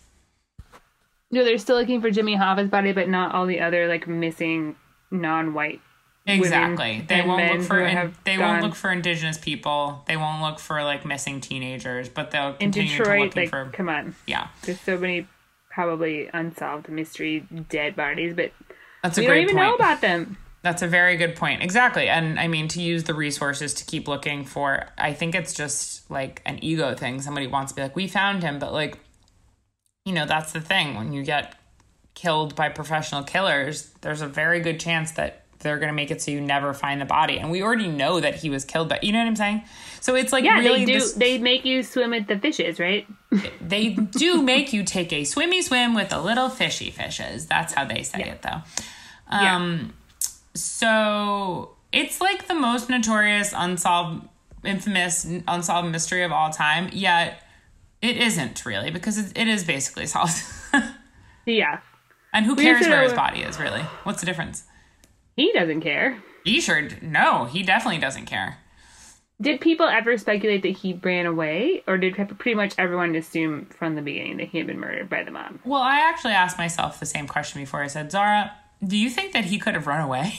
No, they're still looking for Jimmy Hoffa's body, but not all the other, like, missing non-white Exactly. They won't look for in, they gone. won't look for indigenous people. They won't look for, like, missing teenagers, but they'll continue in Detroit, to looking like, for. Come on, yeah. There's so many probably unsolved mystery dead bodies, but that's a we great don't even point. know about them. That's a very good point. Exactly. And I mean, to use the resources to keep looking for, I think it's just like an ego thing. Somebody wants to be like, we found him. But like, you know, that's the thing. When you get killed by professional killers, there's a very good chance that they're going to make it so you never find the body. And we already know that he was killed, but you know what I'm saying? So it's like, yeah, really they do. this, they make you swim with the fishes, right? They do make you take a swimmy swim with the little fishy fishes. That's how they say yeah. it, though. Um, yeah. So it's like the most notorious, unsolved, infamous, unsolved mystery of all time. Yet it isn't really, because it, it is basically solved. Yeah. And who cares where his body is, really? What's the difference? He doesn't care. He sure, no, he definitely doesn't care. Did people ever speculate that he ran away, or did pretty much everyone assume from the beginning that he had been murdered by the mob? Well, I actually asked myself the same question before. I said, Zara, do you think that he could have run away?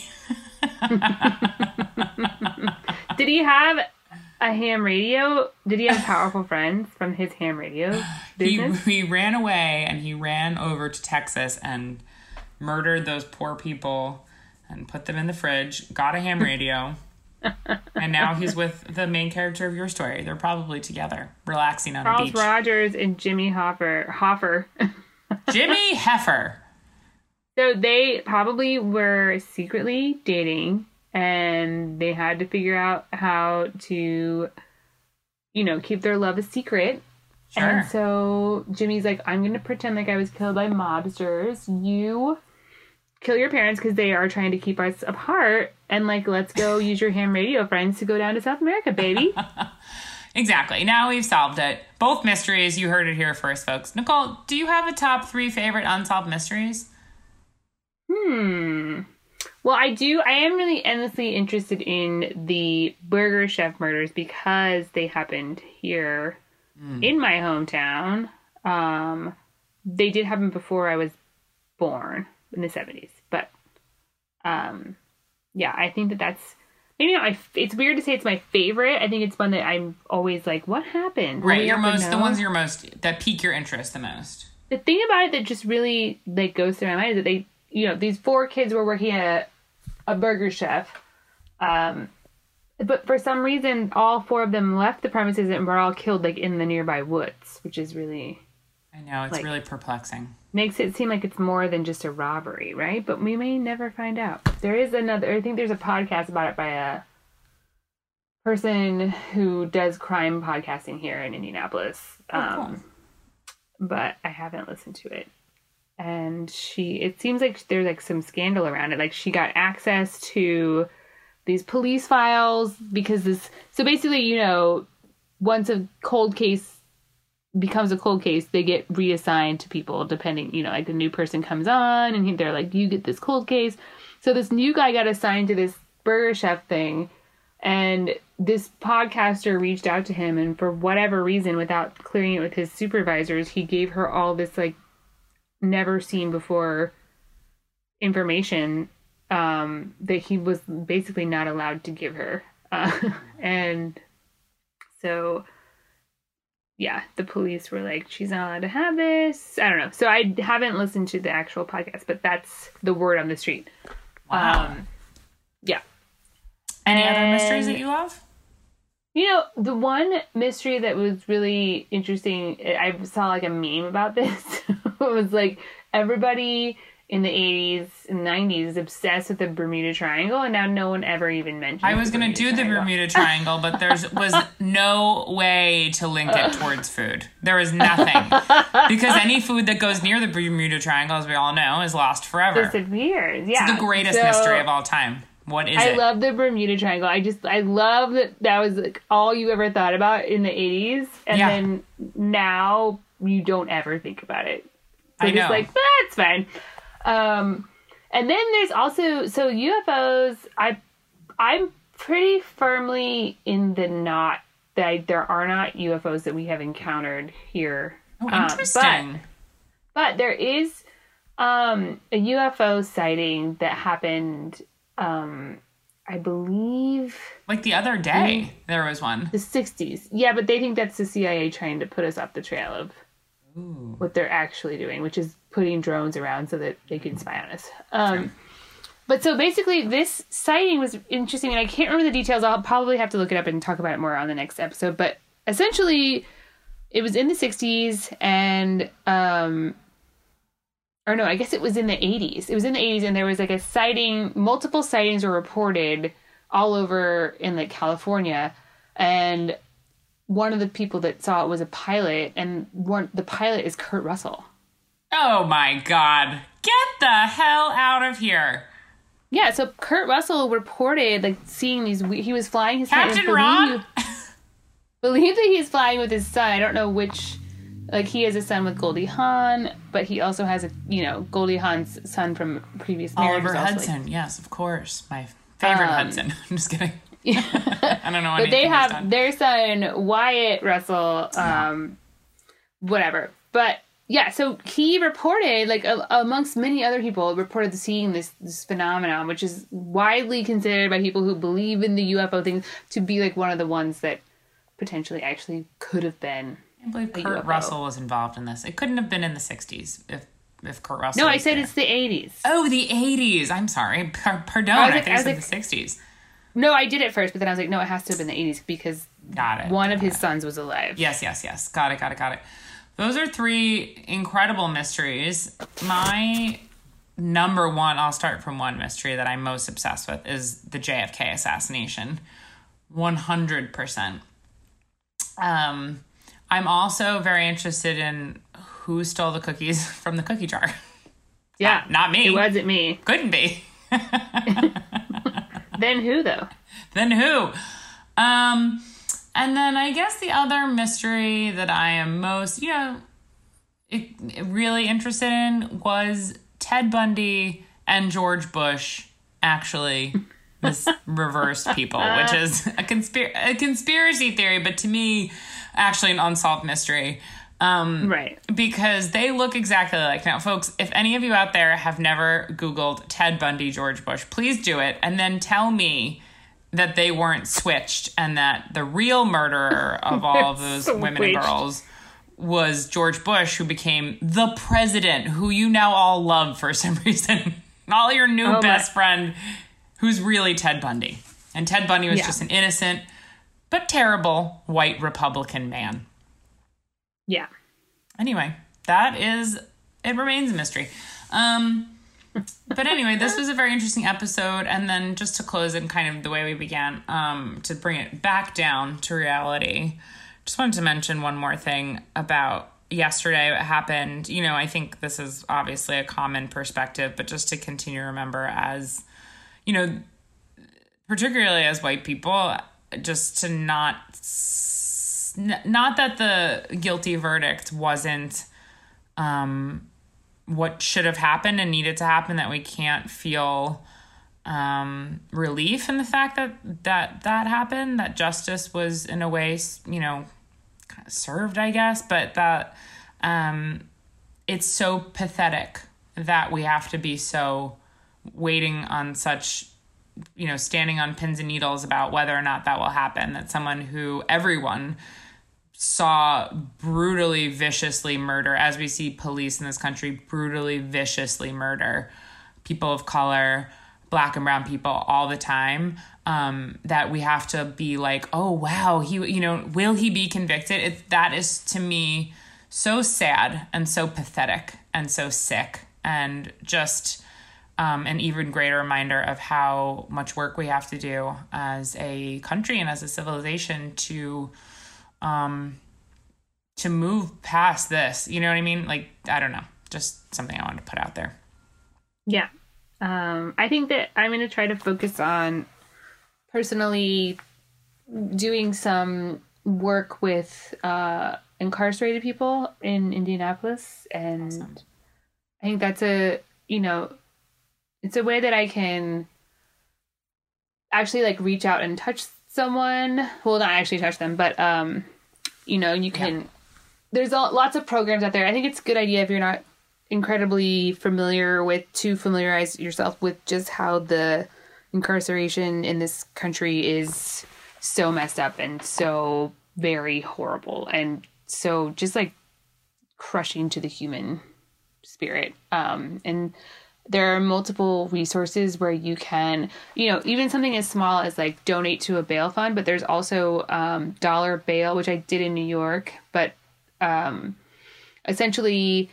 Did he have a ham radio? Did he have powerful friends from his ham radio business? He, he ran away, and he ran over to Texas and murdered those poor people and put them in the fridge, got a ham radio, and now he's with the main character of your story. They're probably together, relaxing on Charles a beach. Charles Rogers and Jimmy Hoffer. Hoffer. Jimmy Heifer. So they probably were secretly dating, and they had to figure out how to, you know, keep their love a secret. Sure. And so Jimmy's like, I'm going to pretend like I was killed by mobsters. You kill your parents because they are trying to keep us apart. And, like, let's go use your ham radio friends to go down to South America, baby. Exactly. Now we've solved it. Both mysteries. You heard it here first, folks. Nicole, do you have a top three favorite unsolved mysteries? Hmm. Well, I do. I am really endlessly interested in the Burger Chef murders because they happened here mm. in my hometown. Um, they did happen before I was born in the seventies. But, um, yeah, I think that that's maybe not my, it's weird to say it's my favorite. I think it's one that I'm always like, what happened? Right. Your most, the ones you're most, that pique your interest the most. The thing about it that just really, like, goes through my mind is that they, you know, these four kids were working at a, a Burger Chef. Um, but for some reason, all four of them left the premises and were all killed, like, in the nearby woods, which is really... I know, it's like, really perplexing. Makes it seem like it's more than just a robbery, right? But we may never find out. There is another... I think there's a podcast about it by a person who does crime podcasting here in Indianapolis. Oh, um, cool. But I haven't listened to it. And she, it seems like there's like some scandal around it. Like she got access to these police files because this, so basically, you know, once a cold case becomes a cold case, they get reassigned to people depending, you know, like a new person comes on and they're like, you get this cold case. So this new guy got assigned to this Burger Chef thing. And this podcaster reached out to him, and for whatever reason, without clearing it with his supervisors, he gave her all this like never seen before information um, that he was basically not allowed to give her. Uh, and so, yeah, the police were like, she's not allowed to have this. I don't know. So I haven't listened to the actual podcast, but that's the word on the street. Wow. Um, yeah. Any and, other mysteries that you love? You know, the one mystery that was really interesting, I saw like a meme about this. It was like everybody in the eighties and nineties is obsessed with the Bermuda Triangle, and now no one ever even mentions I was going to do Triangle. the Bermuda Triangle, but there was no way to link it towards food. There was nothing. Because any food that goes near the Bermuda Triangle, as we all know, is lost forever. Disappears, yeah. It's the greatest so, mystery of all time. What is I it? I love the Bermuda Triangle. I just, I love that that was like all you ever thought about in the eighties. And yeah. then now you don't ever think about it. So I know. just like, that's fine. Um, and then there's also, so U F Os, I, I'm pretty firmly in the not that I, there are not U F Os that we have encountered here. Oh, interesting. Um, but, but there is um, a U F O sighting that happened... Um, I believe like the other day there was one. The sixties. Yeah, but they think that's the C I A trying to put us off the trail of Ooh. What they're actually doing, which is putting drones around so that they can spy on us. Um, but so basically this sighting was interesting, and I can't remember the details. I'll probably have to look it up and talk about it more on the next episode. But essentially, it was in the sixties, and um, or no, I guess it was in the eighties. It was in the eighties, and there was like a sighting. Multiple sightings were reported all over in like California, and one of the people that saw it was a pilot, and one the pilot is Kurt Russell. Oh my God! Get the hell out of here! Yeah, so Kurt Russell reported like seeing these. He was flying his Captain Ron. Believe that he's flying with his son. I don't know which. Like, he has a son with Goldie Hawn, but he also has a, you know, Goldie Hawn's son from previous marriage. Oliver Hudson, like, yes, of course. My favorite um, Hudson. I'm just kidding. I don't know anything. But they have done. Their son, Wyatt Russell, um, whatever. But, yeah, so he reported, like, a, amongst many other people, reported seeing this, this phenomenon, which is widely considered by people who believe in the U F O thing to be, like, one of the ones that potentially actually could have been. I believe Kurt U F O. Russell was involved in this. It couldn't have been in the sixties if if Kurt Russell No, was I said there. It's the eighties. Oh, the eighties. I'm sorry. P- pardon. I, I, like, think I it's like, in the sixties. No, I did it first, but then I was like, no, it has to have been the eighties because got it. one got of his it. sons was alive. Yes, yes, yes. Got it, got it, got it. Those are three incredible mysteries. My number one, I'll start from one mystery that I'm most obsessed with, is the J F K assassination. one hundred percent. Um... I'm also very interested in who stole the cookies from the cookie jar. Yeah. Not, not me. It wasn't me. Couldn't be. Then who, though? Then who? Um, and then I guess the other mystery that I am most, you know, it, it really interested in was Ted Bundy and George Bush actually mis- reversed people, which is a, conspir- a conspiracy theory, but to me, actually an unsolved mystery. Um, right. Because they look exactly like. Now, folks, if any of you out there have never Googled Ted Bundy, George Bush, please do it. And then tell me that they weren't switched and that the real murderer of all of those women and girls was George Bush, who became the president, who you now all love for some reason. All your new oh best my. friend, who's really Ted Bundy. And Ted Bundy was yeah. just an innocent but terrible white Republican man. Yeah. Anyway, that is, it remains a mystery. Um, but anyway, this was a very interesting episode. And then just to close it kind of the way we began, um, to bring it back down to reality, just wanted to mention one more thing about yesterday, what happened. You know, I think this is obviously a common perspective, but just to continue to remember as, you know, particularly as white people, just to not, not that the guilty verdict wasn't um, what should have happened and needed to happen, that we can't feel um, relief in the fact that, that that happened, that justice was in a way, you know, kind of served, I guess, but that um, it's so pathetic that we have to be so waiting on such, you know, standing on pins and needles about whether or not that will happen, that someone who everyone saw brutally, viciously murder, as we see police in this country brutally, viciously murder people of color, Black and brown people all the time, um, that we have to be like, oh, wow, he, you know, will he be convicted? It, that is, to me, so sad and so pathetic and so sick, and just Um, an even greater reminder of how much work we have to do as a country and as a civilization to um, to move past this. You know what I mean? Like, I don't know. Just something I wanted to put out there. Yeah. Um, I think that I'm going to try to focus on personally doing some work with uh, incarcerated people in Indianapolis. And awesome. I think that's a, you know, it's a way that I can actually like reach out and touch someone. Well, not actually touch them, but, um, you know, you can, yeah. there's a, lots of programs out there. I think it's a good idea if you're not incredibly familiar with, to familiarize yourself with just how the incarceration in this country is so messed up and so very horrible. And so just like crushing to the human spirit. Um, and there are multiple resources where you can, you know, even something as small as like donate to a bail fund, but there's also um, dollar bail, which I did in New York, but um, essentially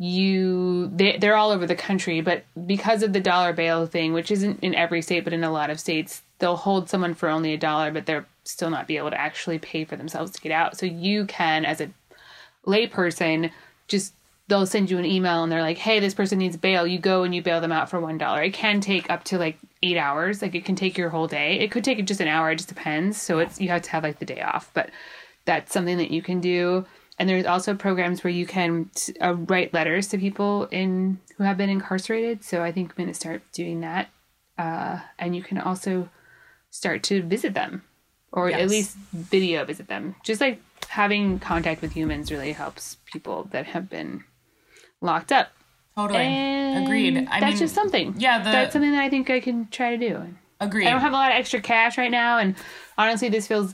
you, they, they're all over the country, but because of the dollar bail thing, which isn't in every state, but in a lot of states, they'll hold someone for only a dollar, but they're still not be able to actually pay for themselves to get out. So you can, as a layperson, just they'll send you an email and they're like, hey, this person needs bail. You go and you bail them out for one dollar. It can take up to like eight hours. Like it can take your whole day. It could take just an hour. It just depends. So it's, you have to have like the day off, but that's something that you can do. And there's also programs where you can uh, write letters to people in who have been incarcerated. So I think I'm going to start doing that. Uh, and you can also start to visit them, or yes. at least video visit them. Just like having contact with humans really helps people that have been locked up. Totally. And Agreed. I that's mean, just something. Yeah. The, that's something that I think I can try to do. Agreed. I don't have a lot of extra cash right now. And honestly, this feels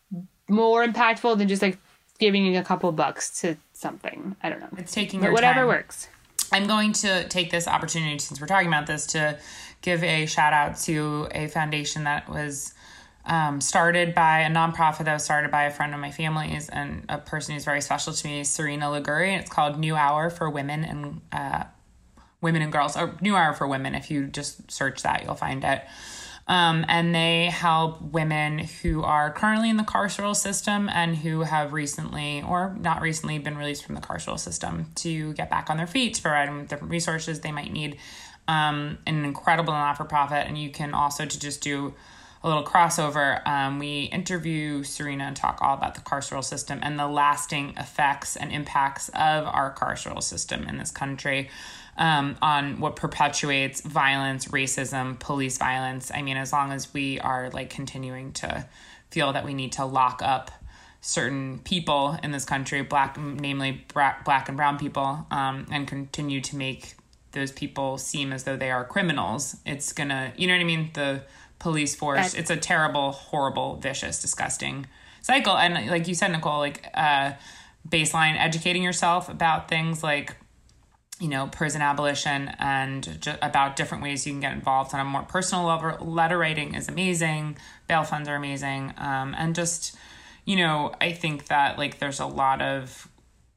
more impactful than just like giving a couple bucks to something. I don't know. It's taking but your whatever time. works. I'm going to take this opportunity, since we're talking about this, to give a shout out to a foundation that was um, started by a nonprofit that was started by a friend of my family's and a person who's very special to me, Serena Liguri. And it's called New Hour for Women and uh, Women and Girls, or New Hour for Women. If you just search that, you'll find it. Um, and they help women who are currently in the carceral system and who have recently or not recently been released from the carceral system to get back on their feet, to provide them with different resources they might need. Um, an incredible not-for-profit. And you can also, to just do a little crossover, um, we interview Serena and talk all about the carceral system and the lasting effects and impacts of our carceral system in this country. Um, on what perpetuates violence, racism, police violence. I mean, as long as we are like continuing to feel that we need to lock up certain people in this country, black, namely black and brown people, um, and continue to make those people seem as though they are criminals, it's gonna, you know what I mean? The police force, it's a terrible, horrible, vicious, disgusting cycle. And like you said, Nicole, like uh, baseline educating yourself about things like, you know, prison abolition and ju- about different ways you can get involved on a more personal level. Letter writing is amazing. Bail funds are amazing. Um, and just, you know, I think that like there's a lot of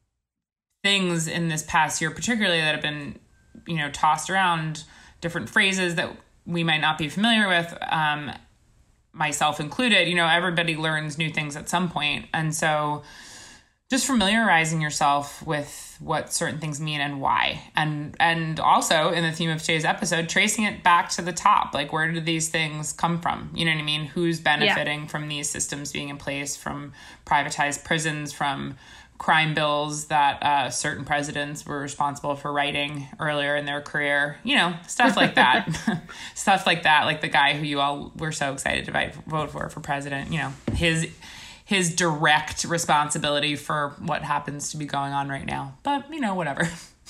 things in this past year, particularly that have been, you know, tossed around, different phrases that we might not be familiar with, um, myself included. You know, everybody learns new things at some point. And so just familiarizing yourself with what certain things mean and why. And and also, in the theme of today's episode, tracing it back to the top. Like, where did these things come from? You know what I mean? Who's benefiting yeah. from these systems being in place, from privatized prisons, from crime bills that uh, certain presidents were responsible for writing earlier in their career? You know, stuff like that. Stuff like that. Like the guy who you all were so excited to vote for for president. You know, his... his direct responsibility for what happens to be going on right now. But, you know, whatever.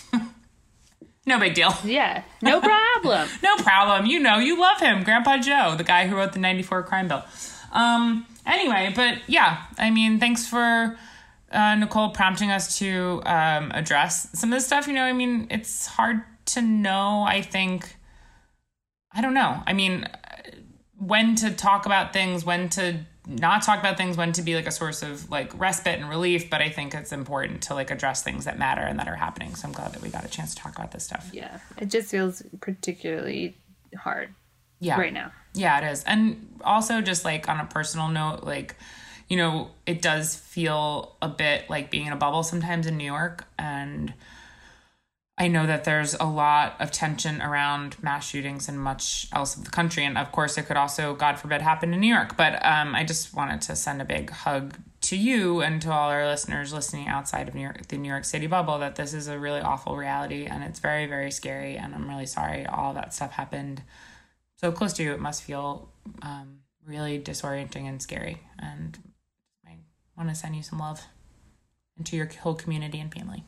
No big deal. Yeah, no problem. No problem. You know, you love him. Grandpa Joe, the guy who wrote the ninety-four crime bill. Um, anyway, but yeah, I mean, thanks for uh, Nicole prompting us to um, address some of this stuff. You know, I mean, it's hard to know, I think. I don't know. I mean, when to talk about things, when to not talk about things, when to be like a source of like respite and relief. But I think it's important to like address things that matter and that are happening. So I'm glad that we got a chance to talk about this stuff. Yeah. It just feels particularly hard yeah. right now. Yeah, it is. And also just like on a personal note, like, you know, it does feel a bit like being in a bubble sometimes in New York. And I know that there's a lot of tension around mass shootings and much else of the country. And of course, it could also, God forbid, happen in New York. But um, I just wanted to send a big hug to you and to all our listeners listening outside of New York, the New York City bubble, that this is a really awful reality. And it's very, very scary. And I'm really sorry all that stuff happened so close to you. It must feel um, really disorienting and scary. And I want to send you some love and to your whole community and family.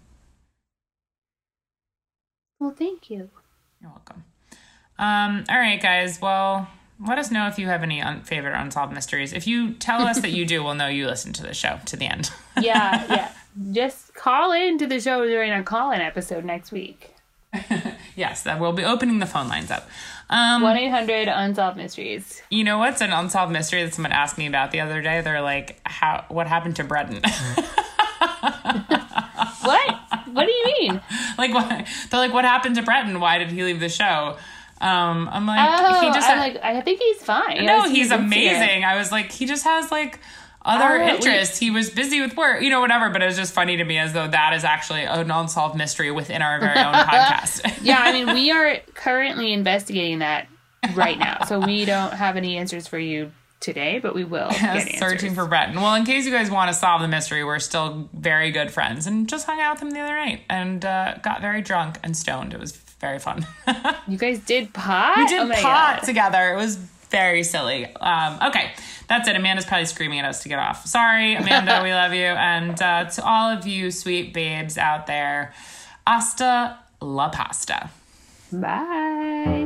Well, thank you. You're welcome. Um, all right, guys. Well, let us know if you have any un- favorite unsolved mysteries. If you tell us that you do, we'll know you listened to the show to the end. yeah, yeah. Just call in to the show during our call-in episode next week. Yes, that we'll be opening the phone lines up. Um, one eight hundred unsolved mysteries. You know what's an unsolved mystery that someone asked me about the other day? They're like, "How? What happened to Breton?" What? What do you mean? Like, what? They're like, "What happened to Breton? Why did he leave the show?" Um, I'm like, oh, he just. I'm ha- like, I think he's fine. No, I was he's Instagram. amazing. I was like, he just has like other Oh, interests. He was busy with work, you know, whatever. But it was just funny to me as though that is actually an unsolved mystery within our very own podcast. Yeah, I mean, we are currently investigating that right now, so we don't have any answers for you today, but we will get answers. Searching for Breton. Well, in case you guys want to solve the mystery, we're still very good friends and just hung out with him the other night and uh, got very drunk and stoned. It was very fun. You guys did pot? We did oh my pot God. together. It was very silly. Um, okay, that's it. Amanda's probably screaming at us to get off. Sorry, Amanda, we love you. And uh, to all of you sweet babes out there, hasta la pasta. Bye.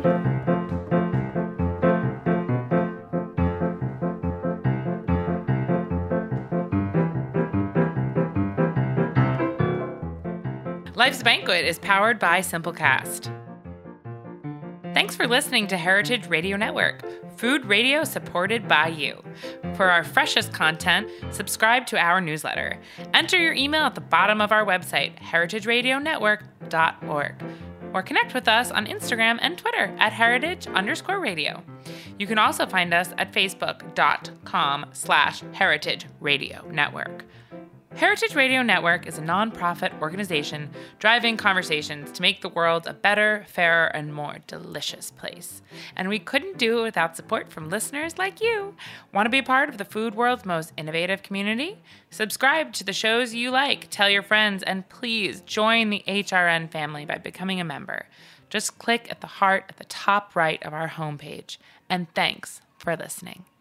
Life's Banquet is powered by Simplecast. Thanks for listening to Heritage Radio Network, food radio supported by you. For our freshest content, subscribe to our newsletter. Enter your email at the bottom of our website, heritage radio network dot org. Or connect with us on Instagram and Twitter at heritage underscore radio. You can also find us at facebook.com slash heritage radio network. Heritage Radio Network is a nonprofit organization driving conversations to make the world a better, fairer, and more delicious place. And we couldn't do it without support from listeners like you. Want to be a part of the food world's most innovative community? Subscribe to the shows you like, tell your friends, and please join the H R N family by becoming a member. Just click at the heart at the top right of our homepage. And thanks for listening.